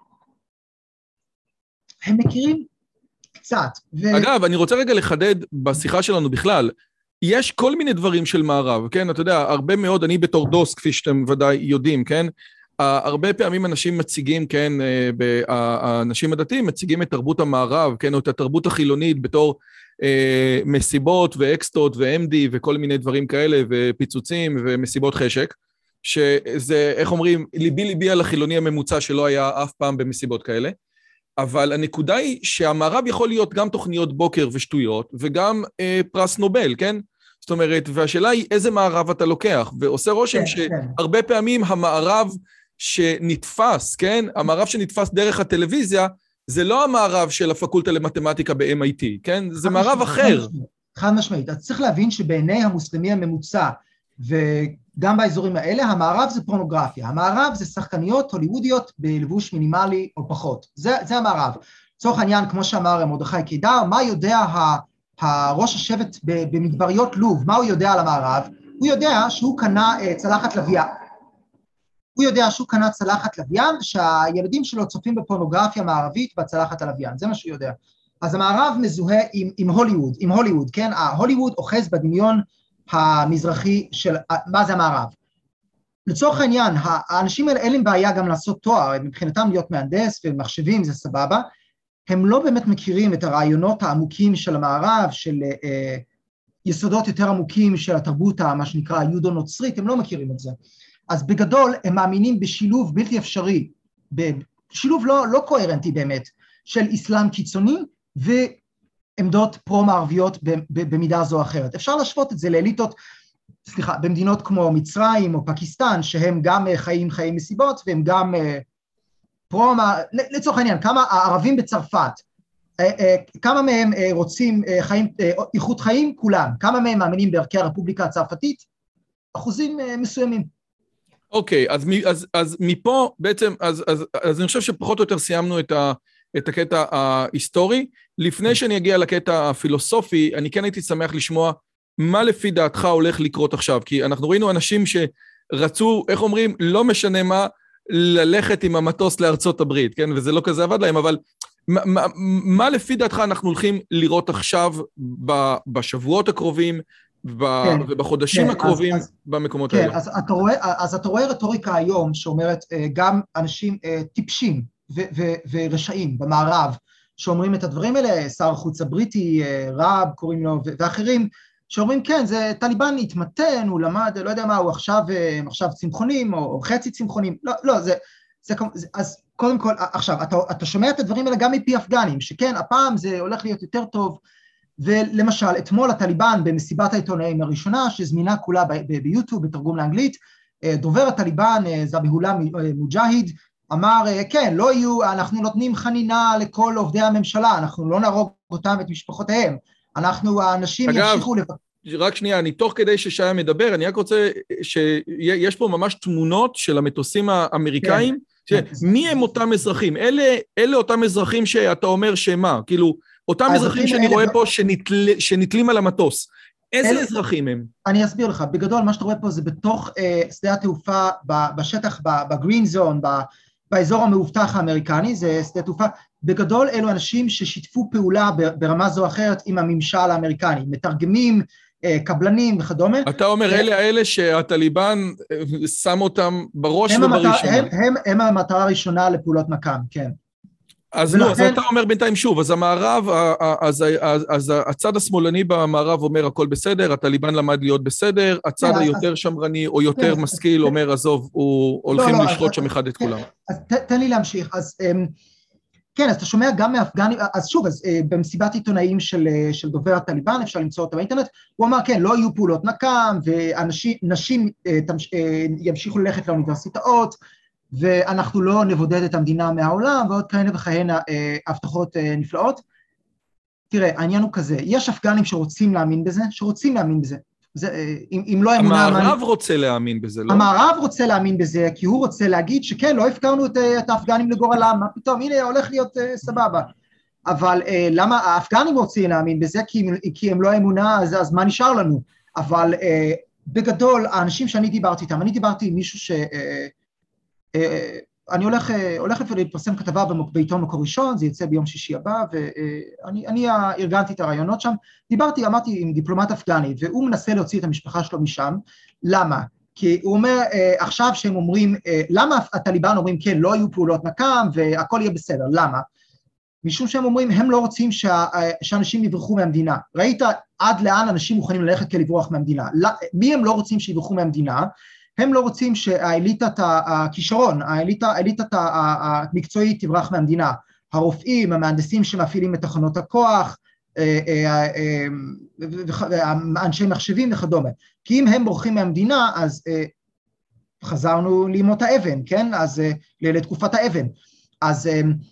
הם מכירים קצת. אגב, אני רוצה רגע לחדד בשיחה שלנו בכלל, יש כל מיני דברים של מערב, כן? אתה יודע, הרבה מאוד, אני בתור דוס, כפי שאתם ודאי יודעים, כן? הרבה פעמים אנשים מציגים, כן, האנשים הדתיים מציגים את תרבות המערב, כן, או את התרבות החילונית בתור מסיבות ואקסטות ו-MD וכל מיני דברים כאלה, ופיצוצים ומסיבות חשק, שזה, איך אומרים, ליבי על החילוני הממוצע שלא היה אף פעם במסיבות כאלה, אבל הנקודה היא שהמערב יכול להיות גם תוכניות בוקר ושטויות, וגם פרס נובל, כן? זאת אומרת, והשאלה היא איזה מערב אתה לוקח, ועושה רושם שהרבה פעמים המערב שנתפס, כן? המערב שנתפס דרך הטלוויזיה, זה לא המערב של הפקולטה למתמטיקה ב-MIT, כן? זה מערב אחר. חד משמעית. אז צריך להבין שבעיני המוסלמי הממוצע, וגם באזורים האלה, המערב זה פורנוגרפיה. המערב זה שחקניות הוליוודיות בלבוש מינימלי או פחות. זה המערב. לצורך העניין, כמו שאמר מרדכי קידר, מה יודע הראש השבט במדבריות לוב, מה הוא יודע על המערב? הוא יודע שהוא קנה צלחת לוויין. הוא יודע שהוא קנה צלחת לוויין, שהילדים שלו צופים בפורנוגרפיה מערבית בצלחת הלוויין, זה מה שהוא יודע. אז המערב מזוהה עם הוליווד, כן? ההוליווד אוחז בדמיון המזרחי של מה זה המערב. לצורך העניין, האנשים האלה אין להם בעיה גם לעשות תואר, מבחינתם להיות מהנדס ומחשבים, זה סבבה, הם לא באמת מכירים את הרעיונות העמוקים של המערב, של יסודות יותר עמוקים של התרבות, מה שנקרא היודו-נוצרית, הם לא מכירים את זה. אז בגדול הם מאמינים בשילוב בלתי אפשרי, בשילוב לא קוהרנטי באמת, של אסלאם קיצוני ועמדות פרו-מערביות במידה זו או אחרת. אפשר להשוות את זה לאליטות, במדינות כמו מצרים או פקיסטן, שהם גם חיים מסיבות, והם גם לצורך העניין, כמה הערבים בצרפת, כמה מהם רוצים איכות חיים? כולם. כמה מהם מאמינים בערכי הרפובליקה הצרפתית? אחוזים מסוימים. אוקיי, אז מפה בעצם, אז אני חושב שפחות או יותר סיימנו את הקטע ההיסטורי. לפני שאני אגיע לקטע הפילוסופי, אני כן הייתי שמח לשמוע מה לפי דעתך הולך לקרות עכשיו, כי אנחנו ראינו אנשים שרצו, איך אומרים, לא משנה מה, ללכת עם המטוס לארצות הברית, כן? וזה לא כזה עבד להם, אבל מה לפי דעתך אנחנו הולכים לראות עכשיו בשבועות הקרובים, כן, ובחודשים הקרובים במקומות האלה. כן, אז אתה רואה רטוריקה היום שאומרת גם אנשים טיפשים ורשעים במערב, שאומרים את הדברים האלה, שר החוץ הבריטי, רב, קוראים לו, ואחרים, שאומרים כן, זה טליבן התמתן, הוא למד, לא יודע מה, הוא עכשיו צמחונים, או חצי צמחונים, לא, אז קודם כל, עכשיו, אתה שומע את הדברים האלה גם מפי אפגנים, שכן, הפעם זה הולך להיות יותר טוב, ולמשל, אתמול הטליבן במסיבת העיתונאים הראשונה, שזמינה כולה ביוטיוב, בתרגום לאנגלית, דובר הטליבן, זביהולה מוג'אהיד, אמר, כן, לא יהיו, אנחנו נותנים חנינה לכל עובדי הממשלה, אנחנו לא נרוג אותם את משפחותיהם, האנשים ימשיכו אגב, רק שנייה, אני תוך כדי ששיה מדבר, אני רק רוצה שיש פה ממש תמונות של המטוסים האמריקאים, מי הם אותם אזרחים? אלה אותם אזרחים שאתה אומר שמה? כאילו, אותם אזרחים שאני רואה פה שנתלים על המטוס. איזה אזרחים הם? אני אסביר לך, בגדול מה שאתה רואה פה זה בתוך שדה התעופה, בשטח, בגרין זון, באזור המאובטח האמריקני, זה שדה תעופה, בגדול אלו אנשים ששיתפו פעולה ברמה זו או אחרת עם הממשל האמריקני, מתרגמים, קבלנים וכדומה. אתה אומר, אלה שהטליבן שם אותם בראש ובראשונה. הם המטרה הראשונה לפעולות מקם, כן. אז אתה אומר בינתיים שוב, אז המערב, אז הצד השמאלני במערב אומר הכל בסדר, הטליבן למד להיות בסדר, הצד היותר שמרני או יותר משכיל אומר, עזוב, הולכים לשחוט שם אחד את כולם. אז תן לי להמשיך, אז כן, אז אתה שומע גם מאפגנים, אז שוב, אז במסיבת עיתונאים של דובר הטליבן, אפשר למצוא אותה באינטרנט, הוא אמר, כן, לא יהיו פעולות נקם, ונשים ימשיכו ללכת לאוניברסיטאות, ואנחנו לא נבודד את המדינה מהעולם, ועוד כהנה וכהנה הבטחות נפלאות. תראה, העניין הוא כזה, יש אפגנים שרוצים להאמין בזה, אם לא אמונה... המערב רוצה להאמין בזה, לא? המערב רוצה להאמין בזה, כי הוא רוצה להגיד שכן, לא הפקרנו את האפגנים לגורלם, מה פתאום, הנה, הולך להיות סבבה. אבל למה האפגנים רוצים להאמין בזה? כי הם לא אמונה, אז מה נשאר לנו? אבל בגדול, האנשים שאני דיברתי איתם, אני דיברתי עם מישהו אני הולכת ולהתפרסם כתבה בעיתון מקור ראשון, זה יצא ביום שישי הבא, ואני ארגנתי את הרעיונות שם, אמרתי עם דיפלומט אפגני, והוא מנסה להוציא את המשפחה שלו משם, למה? כי הוא אומר, עכשיו שהם אומרים, למה הטליבן אומרים, כן, לא יהיו פעולות נקם, והכל יהיה בסדר, למה? משום שהם אומרים, הם לא רוצים שאנשים יברחו מהמדינה, ראית עד לאן אנשים מוכנים ללכת כלברוח מהמדינה, מי הם לא רוצים שיברחו מהמדינה? הם לא רוצים שהאליטת הכישרון, האליטת המקצועית תברח מהמדינה, הרופאים, המהנדסים שמפעילים את תחנות הכוח, אנשי מחשבים וכדומה, כי אם הם בורחים מהמדינה, אז חזרנו לימות האבן, כן? אז לתקופת האבן, אז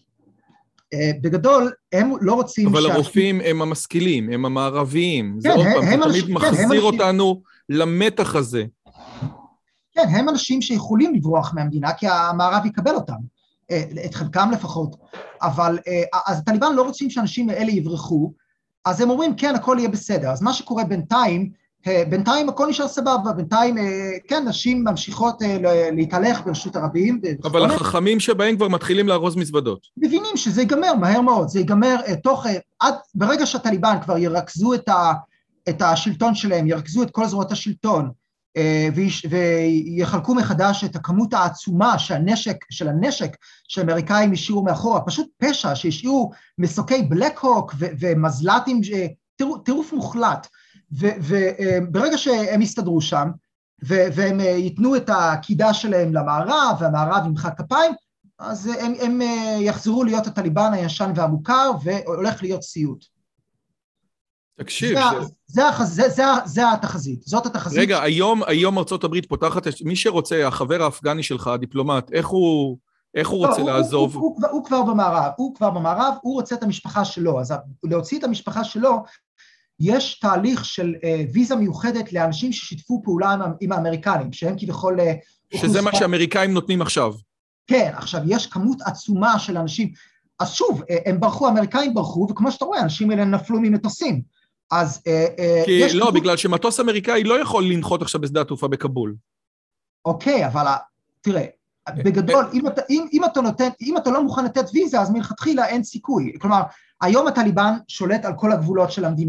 בגדול הם לא רוצים... אבל הרופאים הם המשכילים, הם המערביים, זה עוד פעם, זה תמיד מחזיר אותנו למתח הזה. כן, הם אנשים שיכולים לברוח מהמדינה, כי המערב יקבל אותם, את חלקם לפחות, אבל אז הטליבן לא רוצים שאנשים האלה יברחו, אז הם אומרים, כן, הכל יהיה בסדר. אז מה שקורה בינתיים הכל נשאר סבבה, בינתיים, כן, נשים ממשיכות להתהלך ברשות הרבים. אבל החכמים שבהם כבר מתחילים לארוז מזוודות. מבינים שזה ייגמר מהר מאוד, זה ייגמר ברגע שהטליבן כבר ירכזו את השלטון שלהם, ירכזו את כל זרועות השלטון, ויחלקו מחדש את הכמות העצומה של הנשק שהאמריקאים השאירו מאחורה, פשוט פשע שהשאירו מסוקי בלק הוק ומזל"טים, טירוף מוחלט, וברגע שהם יסתדרו שם, והם ייתנו את הקידה שלהם למערב, והמערב ימחא כפיים, אז הם יחזרו להיות הטליבן הישן והמוכר, והולך להיות סיוט. תקשיב. זה התחזית, זאת התחזית. רגע, היום ארצות הברית פותחת, מי שרוצה, החבר האפגני שלך, הדיפלומט, איך הוא רוצה לעזוב? הוא כבר במערב, הוא רוצה את המשפחה שלו, אז להוציא את המשפחה שלו, יש תהליך של ויזה מיוחדת לאנשים ששיתפו פעולה עם האמריקנים, שהם כביכול... שזה מה שהאמריקאים נותנים עכשיו. כן, עכשיו יש כמות עצומה של אנשים, אז שוב, האמריקאים ברחו, וכמו שאתה רואה, האנשים האלה נפלו ממטוסים, אז... כי לא, בגלל שמטוס אמריקאי לא יכול לנחות עכשיו בשדה התעופה בקבול. אוקיי, אבל תראה, בגדול, אם אתה לא מוכן לתת ויזה, אז מלכתחילה אין סיכוי. כלומר, היום הטליבן שולט על כל הגבולות של המדינה.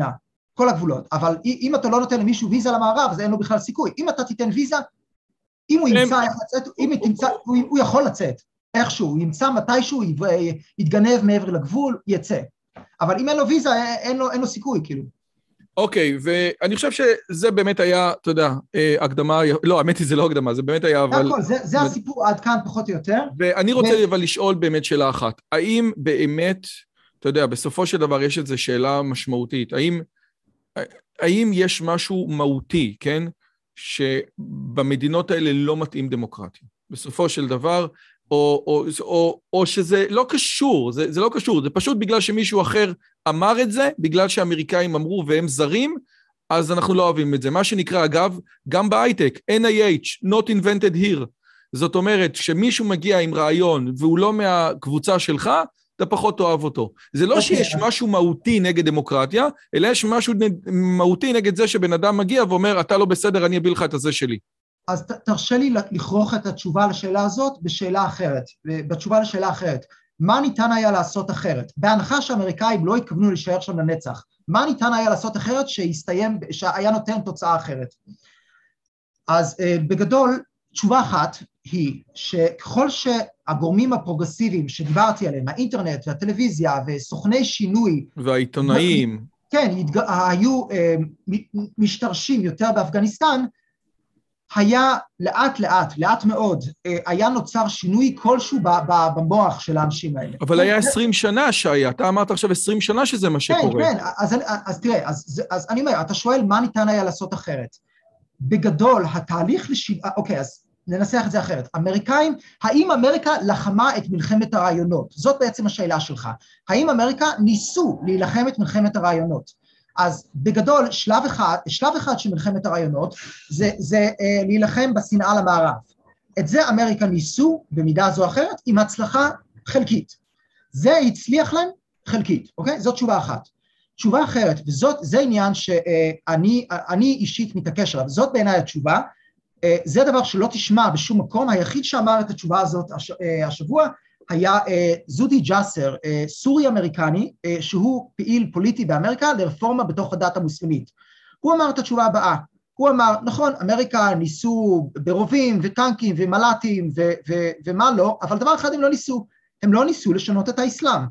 כל הגבולות, אבל אם אתה לא נותן למישהו ויזה למערב, אז אין לו בכלל סיכוי. אם אתה תיתן ויזה, אם הוא ימצא איך לצאת, הוא יכול לצאת, איכשהו, הוא ימצא מתישהו, יתגנב מעבר לגבול, יצא. אבל אם אין לו ויזה, אין לו סיכוי, כאילו. אוקיי, ואני חושב שזה באמת היה, אתה יודע, הקדמה, לא, האמת היא זה לא הקדמה, זה באמת היה, אבל... זה הסיפור עד כאן פחות או יותר. ואני רוצה אבל לשאול באמת שאלה אחת, האם באמת, אתה יודע, בסופו של דבר יש איזו שאלה משמעותית, האם יש משהו מהותי, כן, שבמדינות האלה לא מתאים דמוקרטיה? בסופו של דבר, או שזה לא קשור, זה לא קשור, זה פשוט בגלל שמישהו אחר אמר את זה, בגלל שהאמריקאים אמרו והם זרים, אז אנחנו לא אוהבים את זה. מה שנקרא, אגב, גם בהייטק, NIH, not invented here. זאת אומרת, שמישהו מגיע עם רעיון, והוא לא מהקבוצה שלך, אתה פחות אוהב אותו. זה לא שיש משהו מהותי נגד דמוקרטיה, אלא יש משהו מהותי נגד זה שבן אדם מגיע ואומר, אתה לא בסדר, אני אביא לך את הזה שלי. אז תרשה לי לכרוך את התשובה לשאלה הזאת בשאלה אחרת, בתשובה לשאלה אחרת. מה ניתן היה לעשות אחרת? בהנחה שהאמריקאים לא התכוונו להישאר שם לנצח, מה ניתן היה לעשות אחרת שהיה נותן תוצאה אחרת? אז בגדול, תשובה אחת היא שככל שהגורמים הפרוגרסיביים שדיברתי עליהם, האינטרנט והטלוויזיה וסוכני שינוי, והעיתונאים, כן, היו משתרשים יותר באפגניסטן, היה לאט מאוד, היה נוצר שינוי כלשהו במוח של האנשים האלה. אבל היה 20 שנה שהיה, אתה אמרת עכשיו 20 שנה שזה מה שקורה. כן, אז תראה, אז אני אומר, אתה שואל מה ניתן היה לעשות אחרת. בגדול, התהליך אוקיי, אז ננסח את זה אחרת. האם אמריקה לחמה את מלחמת הרעיונות? זאת בעצם השאלה שלך. האם אמריקה ניסו להילחם את מלחמת הרעיונות? אז בגדול, שלב אחד של מלחמת הרעיונות, זה להילחם בשנאה למערב. את זה אמריקה ניסו, במידה זו או אחרת, עם הצלחה חלקית. זה הצליח להם חלקית, אוקיי? זאת תשובה אחת. תשובה אחרת, וזה עניין שאני אישית מתעקש עליו, זאת בעיניי התשובה, זה דבר שלא תשמע בשום מקום, היחיד שאמר את התשובה הזאת השבוע, היה זודי ג'אסר, סורי אמריקני, שהוא פעיל פוליטי באמריקה לרפורמה בתוך הדת המוסלמית. הוא אמר את התשובה הבאה, הוא אמר, נכון, אמריקה ניסו ברובים וטנקים ומל"טים ומה לא, אבל דבר אחד הם לא ניסו לשנות את האסלאם.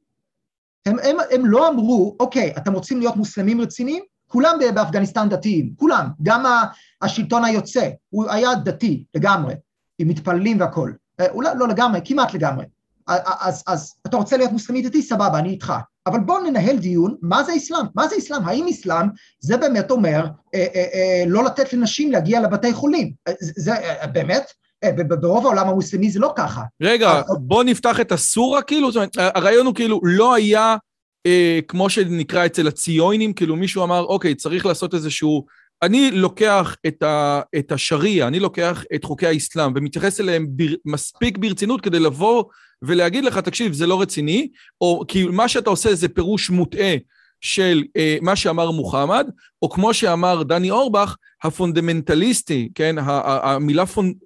הם לא אמרו, אוקיי, אתם רוצים להיות מוסלמים רציניים? כולם באפגניסטן דתיים, כולם, גם השלטון היוצא, הוא היה דתי לגמרי, עם מתפללים והכל. אולי לא לגמרי, כמעט לגמרי. אז אתה רוצה להיות מוסלמי דתי? סבבה, אני איתך. אבל בואו ננהל דיון, מה זה אסלאם? מה זה אסלאם? האם אסלאם זה באמת אומר לא לתת לנשים להגיע לבתי חולים? זה באמת? ברוב העולם המוסלמי זה לא ככה. רגע, בואו נפתח את הסורה כאילו, זאת אומרת, הרעיון הוא כאילו לא היה, כמו שנקרא אצל הציונים, כאילו מישהו אמר, אוקיי, צריך לעשות איזשהו, אני לוקח את השריעה, אני לוקח את חוקי האסלאם, ומתייחס אליהם מספיק ברצינות כדי לבוא ולהגיד לך, תקשיב, זה לא רציני, או כי מה שאתה עושה זה פירוש מוטעה של מה שאמר מוחמד, או כמו שאמר דני אורבך, הפונדמנטליסטי, כן, המילה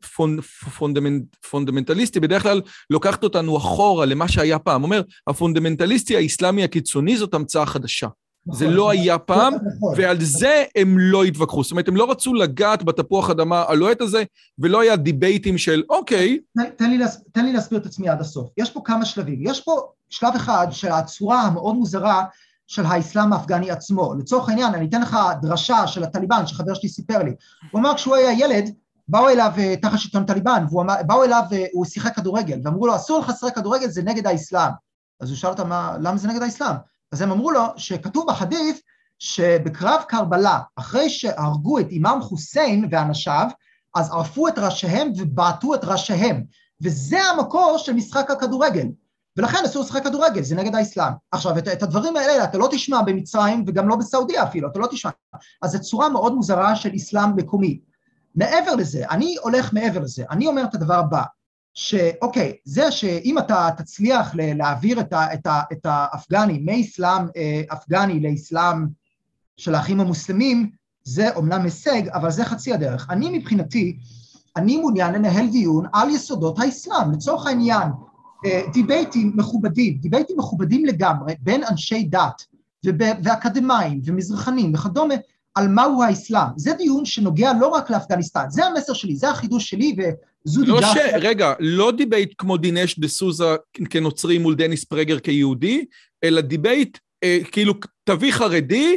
פונדמנטליסטי בדרך כלל לוקחת אותנו אחורה למה שהיה פעם, אומר, הפונדמנטליסטי האסלאמי הקיצוני זאת המצאה חדשה. זה לא היה פעם, ועל זה הם לא התווכחו. זאת אומרת, הם לא רצו לגעת בתפוח אדמה הלוהט הזה, ולא היה דיבייטים של, אוקיי. תן לי להסביר את עצמי עד הסוף. יש פה כמה שלבים. יש פה שלב אחד של הצורה המאוד מוזרה של האסלאם האפגני עצמו. לצורך העניין, אני אתן לך דרשה של הטליבן, שחבר שלי סיפר לי. הוא אמר, כשהוא היה ילד, באו אליו תחת שלטון טליבן, באו אליו, הוא שיחק כדורגל, ואמרו לו, אסור לך לשחק כדורגל, זה נגד האסלאם. אז הוא שאל אותם, למה זה נגד האסלאם? אז הם אמרו לו שכתוב בחדית' שבקרב קרבלה, אחרי שהרגו את אימאם חוסיין ואנשיו, אז ערפו את ראשיהם ובעטו את ראשיהם, וזה המקור של משחק הכדורגל, ולכן אסור לשחק כדורגל, זה נגד האסלאם. עכשיו, את הדברים האלה אתה לא תשמע במצרים, וגם לא בסעודיה אפילו, אתה לא תשמע. אז זו צורה מאוד מוזרה של אסלאם מקומי. מעבר לזה, אני הולך מעבר לזה, אני אומר את הדבר הבא, שאוקיי, זה שאם אתה תצליח להעביר את האפגני, מאסלאם אפגני לאסלאם של האחים המוסלמים, זה אומנם הישג, אבל זה חצי הדרך. אני מבחינתי, אני מעוניין לנהל דיון על יסודות האסלאם, לצורך העניין, דיבייטים מכובדים לגמרי בין אנשי דת, ואקדמיים ומזרחנים וכדומה, על מהו האסלאם. זה דיון שנוגע לא רק לאפגניסטן, זה המסר שלי, זה החידוש שלי, וזודי ג'אסר... רגע, לא דיבייט כמו דינש דה סוזה כנוצרי מול דניס פרגר כיהודי, אלא דיבייט כאילו תביא חרדי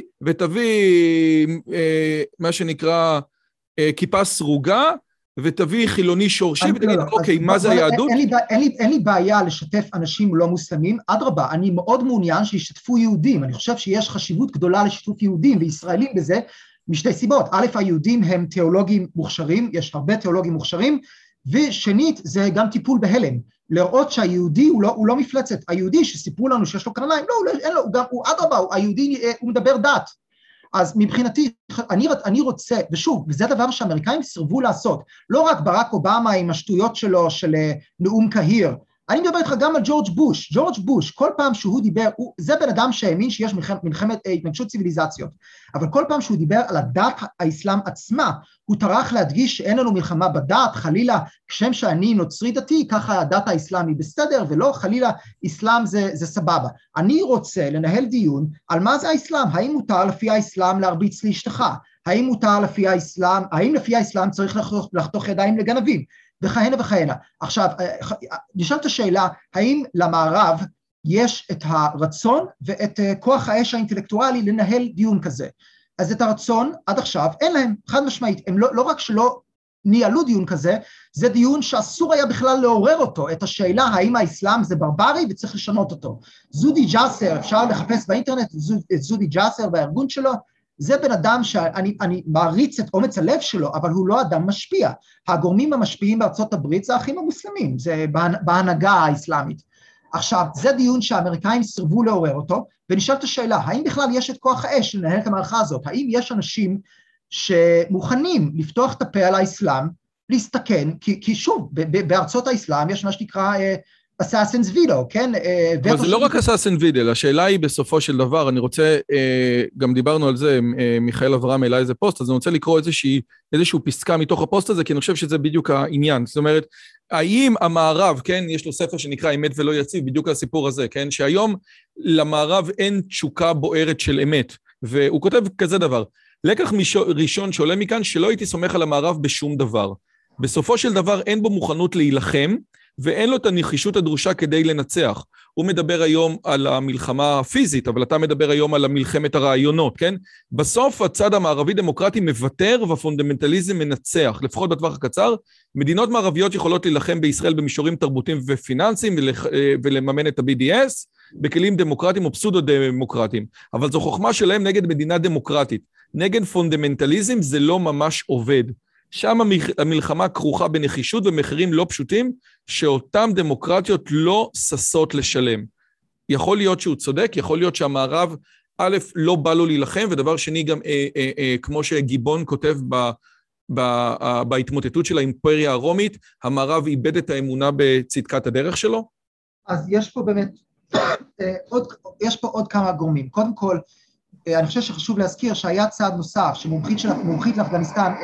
ותביא מה שנקרא כיפה סרוגה, ותביא חילוני שורשי, ותגיד, אוקיי, מה זה היהדות? אין לי בעיה לשתף אנשים לא מוסלמים, אדרבה, אני מאוד מעוניין שישתפו יהודים, אני חושב שיש חשיבות גדולה לשיתוף יהודים וישראלים בזה, משתי סיבות, א', היהודים הם תיאולוגים מוכשרים, יש הרבה תיאולוגים מוכשרים, ושנית, זה גם טיפול בהלם, לראות שהיהודי הוא לא מפלצת, היהודי שסיפרו לנו שיש לו קרניים, לא, אין לו, הוא אדרבה, היהודי הוא מדבר דת, אז מבחינתי, אני רוצה, ושוב, וזה דבר שאמריקאים סירבו לעשות, לא רק ברק אובמה עם השטויות שלו, של נאום קהיר, אני מדבר איתך גם על ג'ורג' בוש, כל פעם שהוא דיבר, זה בן אדם שהאמין שיש מלחמת התנגשות ציוויליזציות, אבל כל פעם שהוא דיבר על הדת האסלאם עצמה, הוא טרח להדגיש שאין לנו מלחמה בדת, חלילה, כשם שאני נוצרי דתי, ככה הדת האסלאמי בסדר, ולא חלילה, אסלאם זה סבבה. אני רוצה לנהל דיון על מה זה האסלאם, האם מותר לפי האסלאם להרביץ לאשתך, האם מותר לפי האסלאם, האם לפי האסלאם צריך לחתוך ידיים לגנבים, וכהנה וכהנה. עכשיו, נשאלת השאלה, האם למערב יש את הרצון ואת כוח האש האינטלקטואלי לנהל דיון כזה? אז את הרצון עד עכשיו אין להם, חד משמעית, הם לא רק שלא ניהלו דיון כזה, זה דיון שאסור היה בכלל לעורר אותו, את השאלה האם האסלאם זה ברברי וצריך לשנות אותו. זודי ג'אסר, אפשר לחפש באינטרנט את זודי ג'אסר והארגון שלו, זה בן אדם שאני מעריץ את אומץ הלב שלו, אבל הוא לא אדם משפיע. הגורמים המשפיעים בארצות הברית זה האחים המוסלמים, זה בהנהגה האסלאמית. עכשיו, זה דיון שהאמריקאים סירבו לעורר אותו, ונשאלת השאלה, האם בכלל יש את כוח האש לנהל את המערכה הזאת? האם יש אנשים שמוכנים לפתוח את הפה על האסלאם, להסתכן, כי שוב, בארצות האסלאם יש מה שנקרא אסאסינס וידו, כן? אבל זה לא רק אסאסין וידו, השאלה היא בסופו של דבר, אני רוצה, גם דיברנו על זה, מיכאל אברהם העלה איזה פוסט, אז אני רוצה לקרוא איזשהו פסקה מתוך הפוסט הזה, כי אני חושב שזה בדיוק העניין, זאת אומרת, האם המערב, כן, יש לו ספר שנקרא אמת ולא יציב, בדיוק הסיפור הזה, כן, שהיום למערב אין תשוקה בוערת של אמת, והוא כותב כזה דבר, לקח ראשון שעולה מכאן, שלא הייתי סומך על המערב בשום דבר. בסופו של דבר אין בו מוכנות להילחם, ואין לו את הנחישות הדרושה כדי לנצח. הוא מדבר היום על המלחמה הפיזית, אבל אתה מדבר היום על המלחמת הרעיונות, כן? בסוף הצד המערבי דמוקרטי מוותר, והפונדמנטליזם מנצח, לפחות בטווח הקצר. מדינות מערביות יכולות להילחם בישראל במישורים תרבותיים ופיננסיים, ולממן את ה-BDS, בכלים דמוקרטיים או פסודו-דמוקרטיים. אבל זו חוכמה שלהם נגד מדינה דמוקרטית. נגד פונדמנטליזם זה לא ממש עובד. שם המלחמה כרוכה בנחישות ומחירים לא פשוטים, שאותם דמוקרטיות לא ססות לשלם. יכול להיות שהוא צודק, יכול להיות שהמערב, א', לא בא לו להילחם, ודבר שני גם, כמו שגיבון כותב בהתמוטטות של האימפריה הרומית, המערב איבד את האמונה בצדקת הדרך שלו? אז יש פה באמת, יש פה עוד כמה גורמים. קודם כל, אני חושב שחשוב להזכיר שהיה צעד נוסף, שמומחית לאפגניסטן,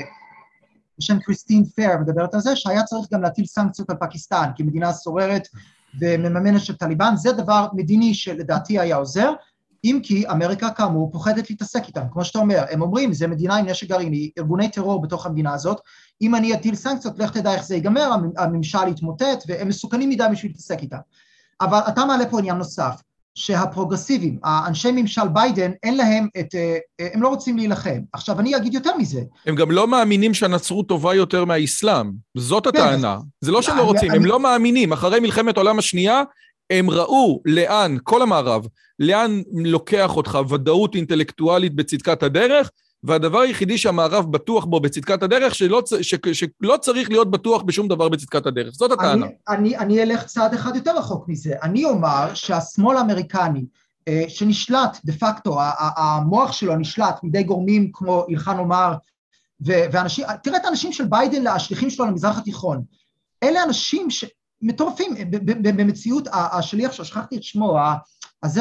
בשם קריסטין פייר מדברת על זה, שהיה צריך גם להטיל סנקציות על פקיסטן, כמדינה סוררת ומממנת של טליבן, זה דבר מדיני שלדעתי היה עוזר, אם כי אמריקה כאמור פוחדת להתעסק איתם, כמו שאתה אומר, הם אומרים, זה מדינה עם נשק גרעיני, ארגוני טרור בתוך המדינה הזאת, אם אני אטיל סנקציות, לך תדע איך זה ייגמר, הממשל יתמוטט, והם מסוכנים מדי בשביל להתעסק איתם. אבל אתה מעלה פה עניין נוסף, שהפרוגרסיבים, האנשי ממשל ביידן, אין להם הם לא רוצים להילחם. עכשיו, אני אגיד יותר מזה. הם גם לא מאמינים שהנצרות טובה יותר מהאסלאם. זאת הטענה. זה לא שלא רוצים, הם לא מאמינים. אחרי מלחמת העולם השנייה, הם ראו לאן, כל המערב, לאן לוקח אותך ודאות אינטלקטואלית בצדקת הדרך, והדבר היחידי שהמערב בטוח בו בצדקת הדרך, שלא צריך להיות בטוח בשום דבר בצדקת הדרך. זאת הטענה. אני אלך צעד אחד יותר רחוק מזה. אני אומר שהשמאל האמריקני, שנשלט דה פקטו, המוח שלו נשלט מידי גורמים כמו אילחן עומר, ואנשים, תראה את האנשים של ביידן, השליחים שלו למזרח התיכון. אלה אנשים שמטורפים, במציאות, השליח ששכחתי את שמו, הזה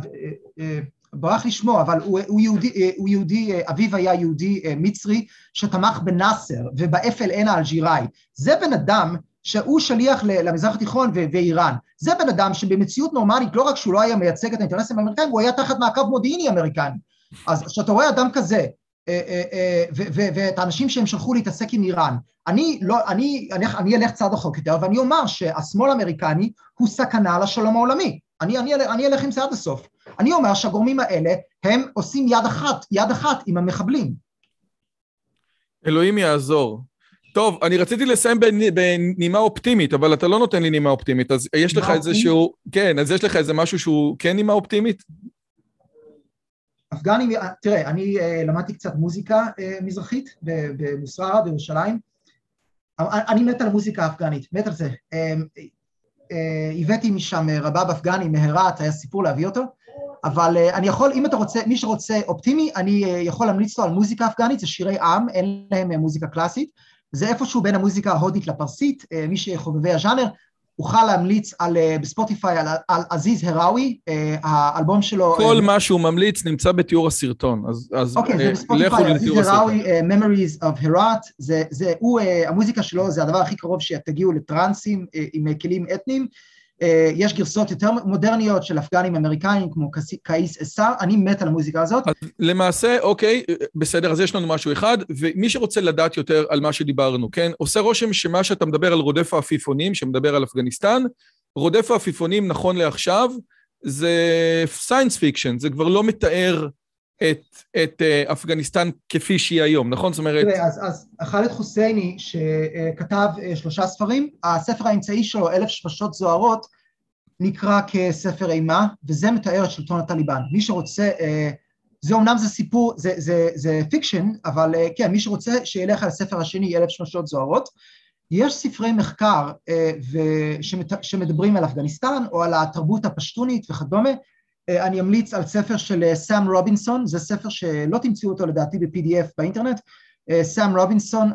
ברח לשמו, אבל הוא יהודי, אביו היה יהודי מצרי, שתמך בנאסר ובאפל אין האלג'יראי. זה בן אדם שהוא שליח למזרח התיכון ואיראן. זה בן אדם שבמציאות נורמלית, לא רק שהוא לא היה מייצג את האינטרסים האמריקאים, הוא היה תחת מעקב מודיעיני אמריקני. אז כשאתה רואה אדם כזה, ואת האנשים שהם שלחו להתעסק עם איראן, אני אלך צעד רחוק יותר, ואני אומר שהשמאל האמריקני הוא סכנה לשלום העולמי. אני אלך עם זה עד הסוף. אני אומר שהגורמים האלה, הם עושים יד אחת עם המחבלים. אלוהים יעזור. טוב, אני רציתי לסיים בנימה אופטימית, אבל אתה לא נותן לי נימה אופטימית, אז יש לך איזשהו, כן, אז יש לך איזה משהו שהוא כן נימה אופטימית? אפגנים, תראה, אני למדתי קצת מוזיקה מזרחית במוסררה בירושלים, אני מת על המוזיקה האפגנית, מת על זה. הבאתי משם רבב אפגני מהרת, היה סיפור להביא אותו, אבל אני יכול, אם אתה רוצה, מי שרוצה אופטימי, אני יכול להמליץ לו על מוזיקה אפגנית, זה שירי עם, אין להם מוזיקה קלאסית, זה איפשהו בין המוזיקה ההודית לפרסית, מי שחובבי הז'אנר, אוכל להמליץ בספוטיפיי על עזיז הראוי, האלבום שלו... כל מה שהוא ממליץ נמצא בתיאור הסרטון, אז אוקיי, זה בספוטיפיי, עזיז הראוי, Memories of Herat, המוזיקה שלו זה הדבר הכי קרוב שתגיעו לטרנסים עם כלים אתניים, יש גרסות יותר מודרניות של אפגנים אמריקאים, כמו קאיס אסר, אני מת על המוזיקה הזאת. אז למעשה, אוקיי, בסדר, אז יש לנו משהו אחד, ומי שרוצה לדעת יותר על מה שדיברנו, כן, עושה רושם שמה שאתה מדבר על רודף העפיפונים, שמדבר על אפגניסטן, רודף העפיפונים נכון לעכשיו, זה סיינס פיקשן, זה כבר לא מתאר את אפגניסטן כפי שהיא היום, נכון? זאת אומרת... אז חאלד חוסייני שכתב 3 ספרים, הספר האמצעי שלו, 1000 שפשות זוהרות, נקרא כספר אימה, וזה מתאר את שלטון הטליבן. מי שרוצה, זה אומנם זה סיפור, זה פיקשן, אבל כן, מי שרוצה שילך על הספר השני, 1000 שפשות זוהרות, יש ספרי מחקר שמדברים על אפגניסטן, או על התרבות הפשטונית וכדומה, אני אמליץ על ספר של סאם רובינסון, זה ספר שלא תמצאו אותו לדעתי ב-PDF באינטרנט, סאם רובינסון,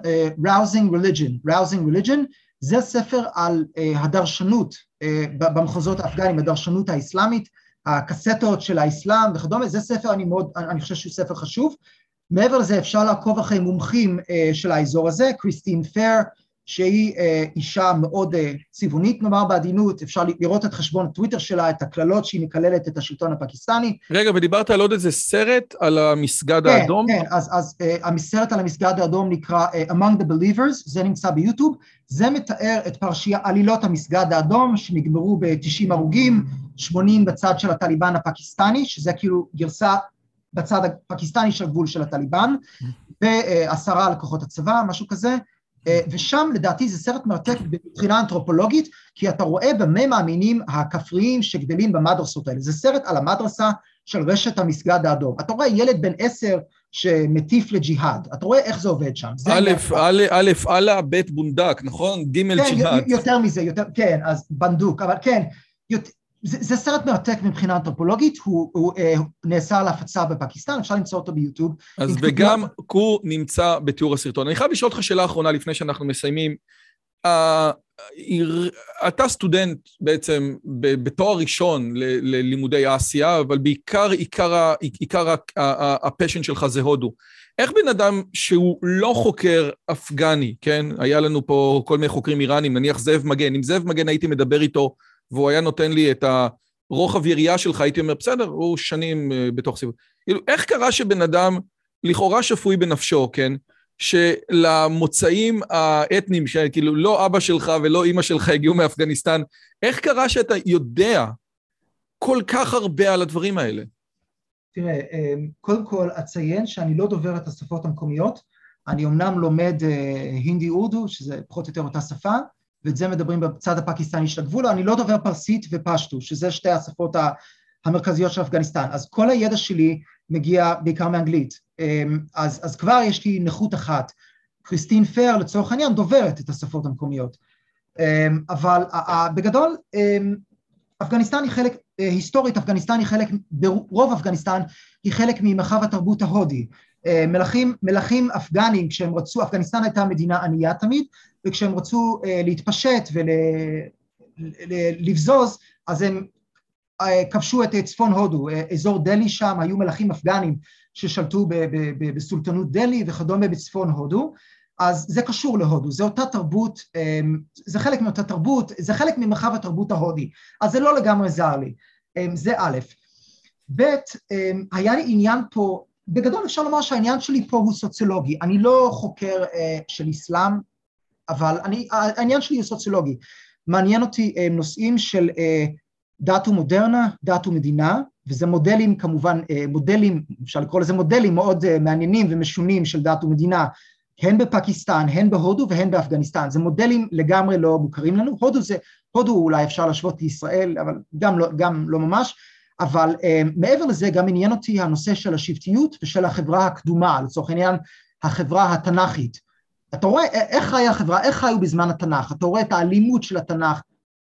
Rousing Religion, זה ספר על הדרשנות במחוזות האפגנים, הדרשנות האסלאמית, הקסטות של האסלאם וכדומה, זה ספר אני חושב שהוא ספר חשוב, מעבר לזה אפשר לעקוב אחרי מומחים של האזור הזה, קריסטין פר, שהיא אישה מאוד צבעונית, נאמר בעדינות, אפשר לראות את חשבון הטוויטר שלה, את הכללות שהיא מקללת את השלטון הפקיסטני. רגע, ודיברת על עוד איזה סרט על המסגד האדום? כן, אז הסרט על המסגד האדום נקרא Among the Believers, זה נמצא ביוטיוב, זה מתאר את עלילות המסגד האדום, שנגמרו ב-90 הרוגים, 80 בצד של הטליבן הפקיסטני, שזה כאילו גרסה בצד הפקיסטני של הגבול של הטליבן, ו10 לכוחות הצבא, משהו כזה, ושם לדעתי זה סרט מרתק מבחינה אנתרופולוגית, כי אתה רואה במה מאמינים הכפריים שגדלים במדרסות האלה, זה סרט על המדרסה של רשת המסגד האדום, אתה רואה ילד בן 10 שמטיף לג'יהאד, אתה רואה איך זה עובד שם. א', א', ב' בונדק, נכון? ג' ג'יהאד. כן, יותר מזה, כן, אז בנדוק, אבל כן, זה סרט מרתק מבחינה אנתרופולוגית, הוא נאסר להפצה בפקיסטן, אפשר למצוא אותו ביוטיוב. אז וגם הוא נמצא בתיאור הסרטון. אני חייב לשאול אותך שאלה אחרונה לפני שאנחנו מסיימים. אתה סטודנט בעצם בתואר ראשון ללימודי אסיה, אבל בעיקר עיקר הפשן שלך זה הודו. איך בן אדם שהוא לא חוקר אפגני, כן? היה לנו פה כל מיני חוקרים איראנים, נניח זאב מגן, אם זאב מגן הייתי מדבר איתו, והוא היה נותן לי את הרוחב יריעה שלך, הייתי אומר, בסדר, הוא שנים בתוך סיבוב. איך קרה שבן אדם, לכאורה שפוי בנפשו, כן? שלמוצאים האתניים, שכאילו לא אבא שלך ולא אמא שלך הגיעו מאפגניסטן, איך קרה שאתה יודע כל כך הרבה על הדברים האלה? תראה, קודם כל אציין שאני לא דובר את השפות המקומיות, אני אמנם לומד הינדי אורדו, שזה פחות או יותר אותה שפה, ואת זה מדברים בצד הפקיסטני של הגבול, אני לא דובר פרסית ופשטו, שזה שתי השפות המרכזיות של אפגניסטן, אז כל הידע שלי מגיע בעיקר מאנגלית, אז כבר יש לי נכות אחת, קריסטין פר לצורך העניין דוברת את השפות המקומיות, אבל בגדול אפגניסטן היא חלק, היסטורית אפגניסטן היא חלק, ברוב אפגניסטן היא חלק ממרחב התרבות ההודי, מלכים אפגנים כשהם רצו, אפגניסטן הייתה מדינה ענייה תמיד, וכשהם רצו להתפשט ולבזוז, אז הם כבשו את צפון הודו, אזור דלי שם, היו מלכים אפגנים ששלטו בסולטנות דלי וכדומה בצפון הודו, אז זה קשור להודו, זה אותה תרבות, זה חלק מאותה תרבות, זה חלק ממרחב התרבות ההודי, אז זה לא לגמרי זר לי, זה א', ב', היה לי עניין פה, בגדול אפשר לומר שהעניין שלי פה הוא סוציולוגי, אני לא חוקר של אסלאם, אבל העניין שלי הוא סוציולוגי, מעניין אותי נושאים של דת ומודרנה, דת ומדינה, וזה מודלים כמובן, מודלים, אפשר לקרוא לזה מודלים מאוד מעניינים ומשונים של דת ומדינה, הן בפקיסטן, הן בהודו והן באפגניסטן, זה מודלים לגמרי לא מוכרים לנו, הודו אולי אפשר להשוות לישראל, אבל גם לא ממש, אבל מעבר לזה גם עניין אותי הנושא של השבטיות ושל החברה הקדומה, לצורך העניין החברה התנ"כית, אתה רואה איך חיי החברה, איך חיו בזמן התנ"ך, אתה רואה את האלימות של התנ"ך,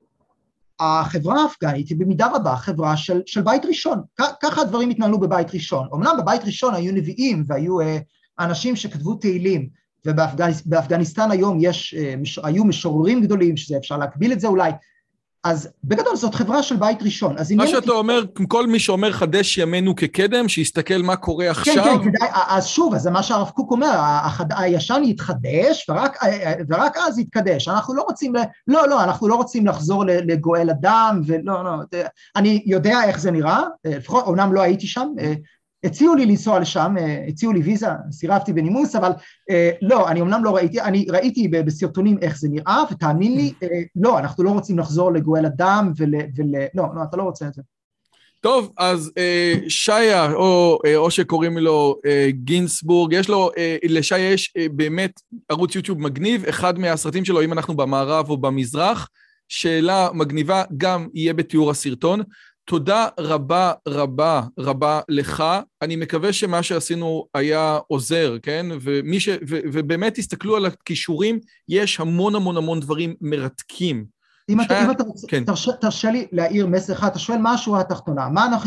החברה האפגנית היא במידה רבה חברה של בית ראשון, ככה הדברים התנהלו בבית ראשון, אמנם בבית ראשון היו נביאים והיו אנשים שכתבו תהילים, ובאפגניסטן היום היו משוררים גדולים, שזה אפשר להקביל את זה אולי, אז בגדול זאת חברה של בית ראשון. מה שאתה אומר, כל מי שאומר חדש ימינו כקדם, שיסתכל מה קורה עכשיו. כן, כן, אז שוב, אז זה מה שהרב קוק אומר, הישן יתחדש, ורק אז יתקדש. אנחנו לא רוצים לחזור לגואל אדם, אני יודע איך זה נראה, לפחות, אומנם לא הייתי שם, הציעו לי לנסוע לשם, הציעו לי ויזה, סירבתי בנימוס, אבל לא, אני אומנם לא ראיתי, אני ראיתי בסרטונים איך זה נראה, ותאמין לי, לא, אנחנו לא רוצים לחזור לגואל אדם, לא, אתה לא רוצה את זה. טוב, אז שיה, או שקוראים לו גינסבורג, יש לו, לשיה יש באמת ערוץ יוטיוב מגניב, אחד מהסרטים שלו, אם אנחנו במערב או במזרח, שאלה מגניבה, גם יהיה בתיאור הסרטון, תודה רבה רבה רבה לך, אני מקווה שמה שעשינו היה עוזר, כן? ובאמת תסתכלו על הכישורים, יש המון המון המון דברים מרתקים. אם אתה תרשה לי להעיר מסר אחד, אתה שואל מה השורה התחתונה,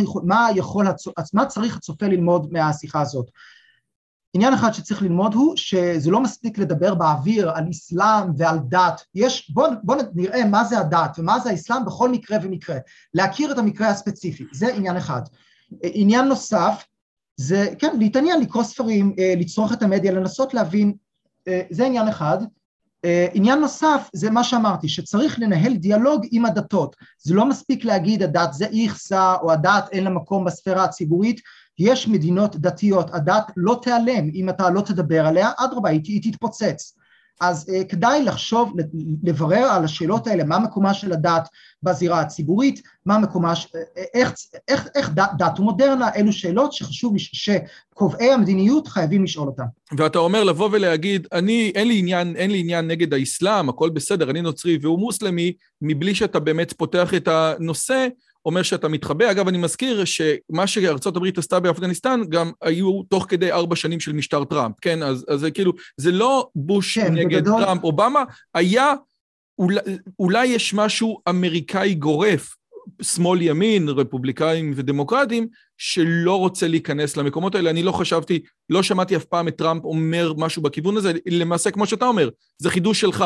מה צריך הצופה ללמוד מהשיחה הזאת? עניין אחד שצריך ללמוד הוא שזה לא מספיק לדבר באוויר על אסלאם ועל דת, בוא נראה מה זה הדת ומה זה האסלאם בכל מקרה ומקרה, להכיר את המקרה הספציפי, זה עניין אחד. עניין נוסף, זה כן, להתעניין, לקרוא ספרים, לצרוך את המדיה, לנסות להבין, זה עניין אחד. עניין נוסף זה מה שאמרתי, שצריך לנהל דיאלוג עם הדתות, זה לא מספיק להגיד הדת זה איכסה או הדת אין לה מקום בספירה הציבורית, יש מדינות דתיות, הדת לא תיעלם אם אתה לא תדבר עליה, אדרבה, היא תתפוצץ. אז כדאי לחשוב, לברר על השאלות האלה, מה מקומה של הדת בזירה הציבורית, מה מקומה, איך דת ומודרנה, אלו שאלות שחשוב שקובעי המדיניות חייבים לשאול אותם. ואתה אומר לבוא ולהגיד, אין לי עניין נגד האסלאם, הכל בסדר, אני נוצרי והוא מוסלמי, מבלי שאתה באמת פותח את הנושא, אומר שאתה מתחבא. אגב, אני מזכיר שמה שארצות הברית עשתה באפגניסטן, גם היו תוך כדי 4 שנים של משטר טראמפ, כן? אז זה כאילו, זה לא בוש נגד טראמפ, אובמה, היה, אולי יש משהו אמריקאי גורף, שמאל ימין, רפובליקאים ודמוקרטים, שלא רוצה להיכנס למקומות האלה. אני לא שמעתי אף פעם את טראמפ אומר משהו בכיוון הזה, למעשה כמו שאתה אומר, זה חידוש שלך.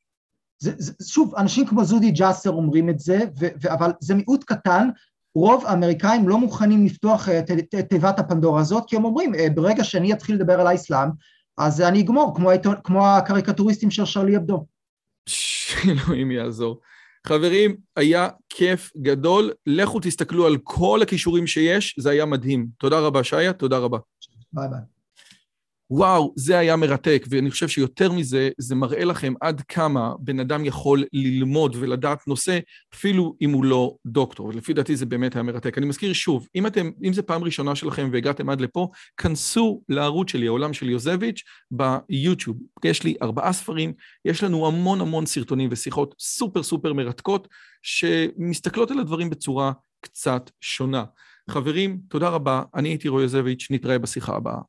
שוב, אנשים כמו זודי ג'אסר אומרים את זה, אבל זה מיעוט קטן, רוב האמריקאים לא מוכנים לפתוח את תיבת הפנדורה הזאת, כי הם אומרים, ברגע שאני אתחיל לדבר על האסלאם, אז אני אגמור, כמו הקריקטוריסטים של שרלי אבדו. שאלוהים יעזור. חברים, היה כיף גדול, לכו תסתכלו על כל הכישורים שיש, זה היה מדהים. תודה רבה, שיה, תודה רבה. ביי ביי. וואו, זה היה מרתק, ואני חושב שיותר מזה, זה מראה לכם עד כמה בן אדם יכול ללמוד ולדעת נושא, אפילו אם הוא לא דוקטור. לפי דעתי זה באמת היה מרתק. אני מזכיר שוב, אם זה פעם ראשונה שלכם והגעתם עד לפה, כנסו לערוץ שלי, העולם של יוזביץ' ביוטיוב. יש לי 4 ספרים, יש לנו המון המון סרטונים ושיחות סופר סופר מרתקות, שמסתכלות על הדברים בצורה קצת שונה. חברים, תודה רבה, אני הייתי רועי יוזביץ', נתראה בשיחה הבאה.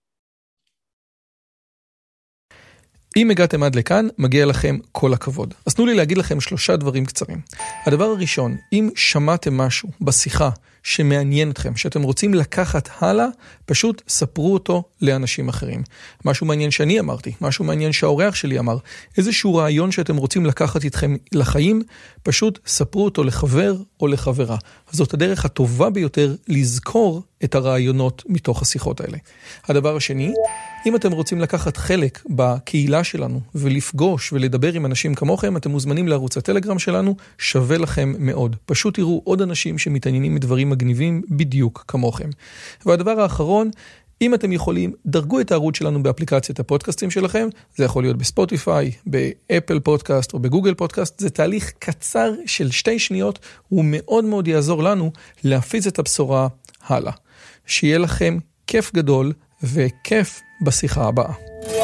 אם הגעתם עד לכאן, מגיע לכם כל הכבוד. אז תנו לי להגיד לכם 3 דברים קצרים. הדבר הראשון, אם שמעתם משהו בשיחה שמעניין אתכם, שאתם רוצים לקחת הלאה, פשוט ספרו אותו לאנשים אחרים. משהו מעניין שאני אמרתי, משהו מעניין שהאורח שלי אמר, איזשהו רעיון שאתם רוצים לקחת איתכם לחיים, פשוט ספרו אותו לחבר או לחברה. זאת הדרך הטובה ביותר לזכור את הרעיונות מתוך השיחות האלה. הדבר השני, אם אתם רוצים לקחת חלק בקהילה שלנו ולפגוש ולדבר עם אנשים כמוכם, אתם מוזמנים לערוץ הטלגרם שלנו, שווה לכם מאוד. פשוט תראו עוד אנשים שמתעניינים מדברים מגניבים בדיוק כמוכם. והדבר האחרון, אם אתם יכולים, דרגו את הערוץ שלנו באפליקציית הפודקאסטים שלכם, זה יכול להיות בספוטיפיי, באפל פודקאסט או בגוגל פודקאסט, זה תהליך קצר של 2 שניות, הוא מאוד מאוד יעזור לנו להפיץ את הבשורה הלאה. שיהיה לכם כיף גדול וכיף בשיחה הבאה.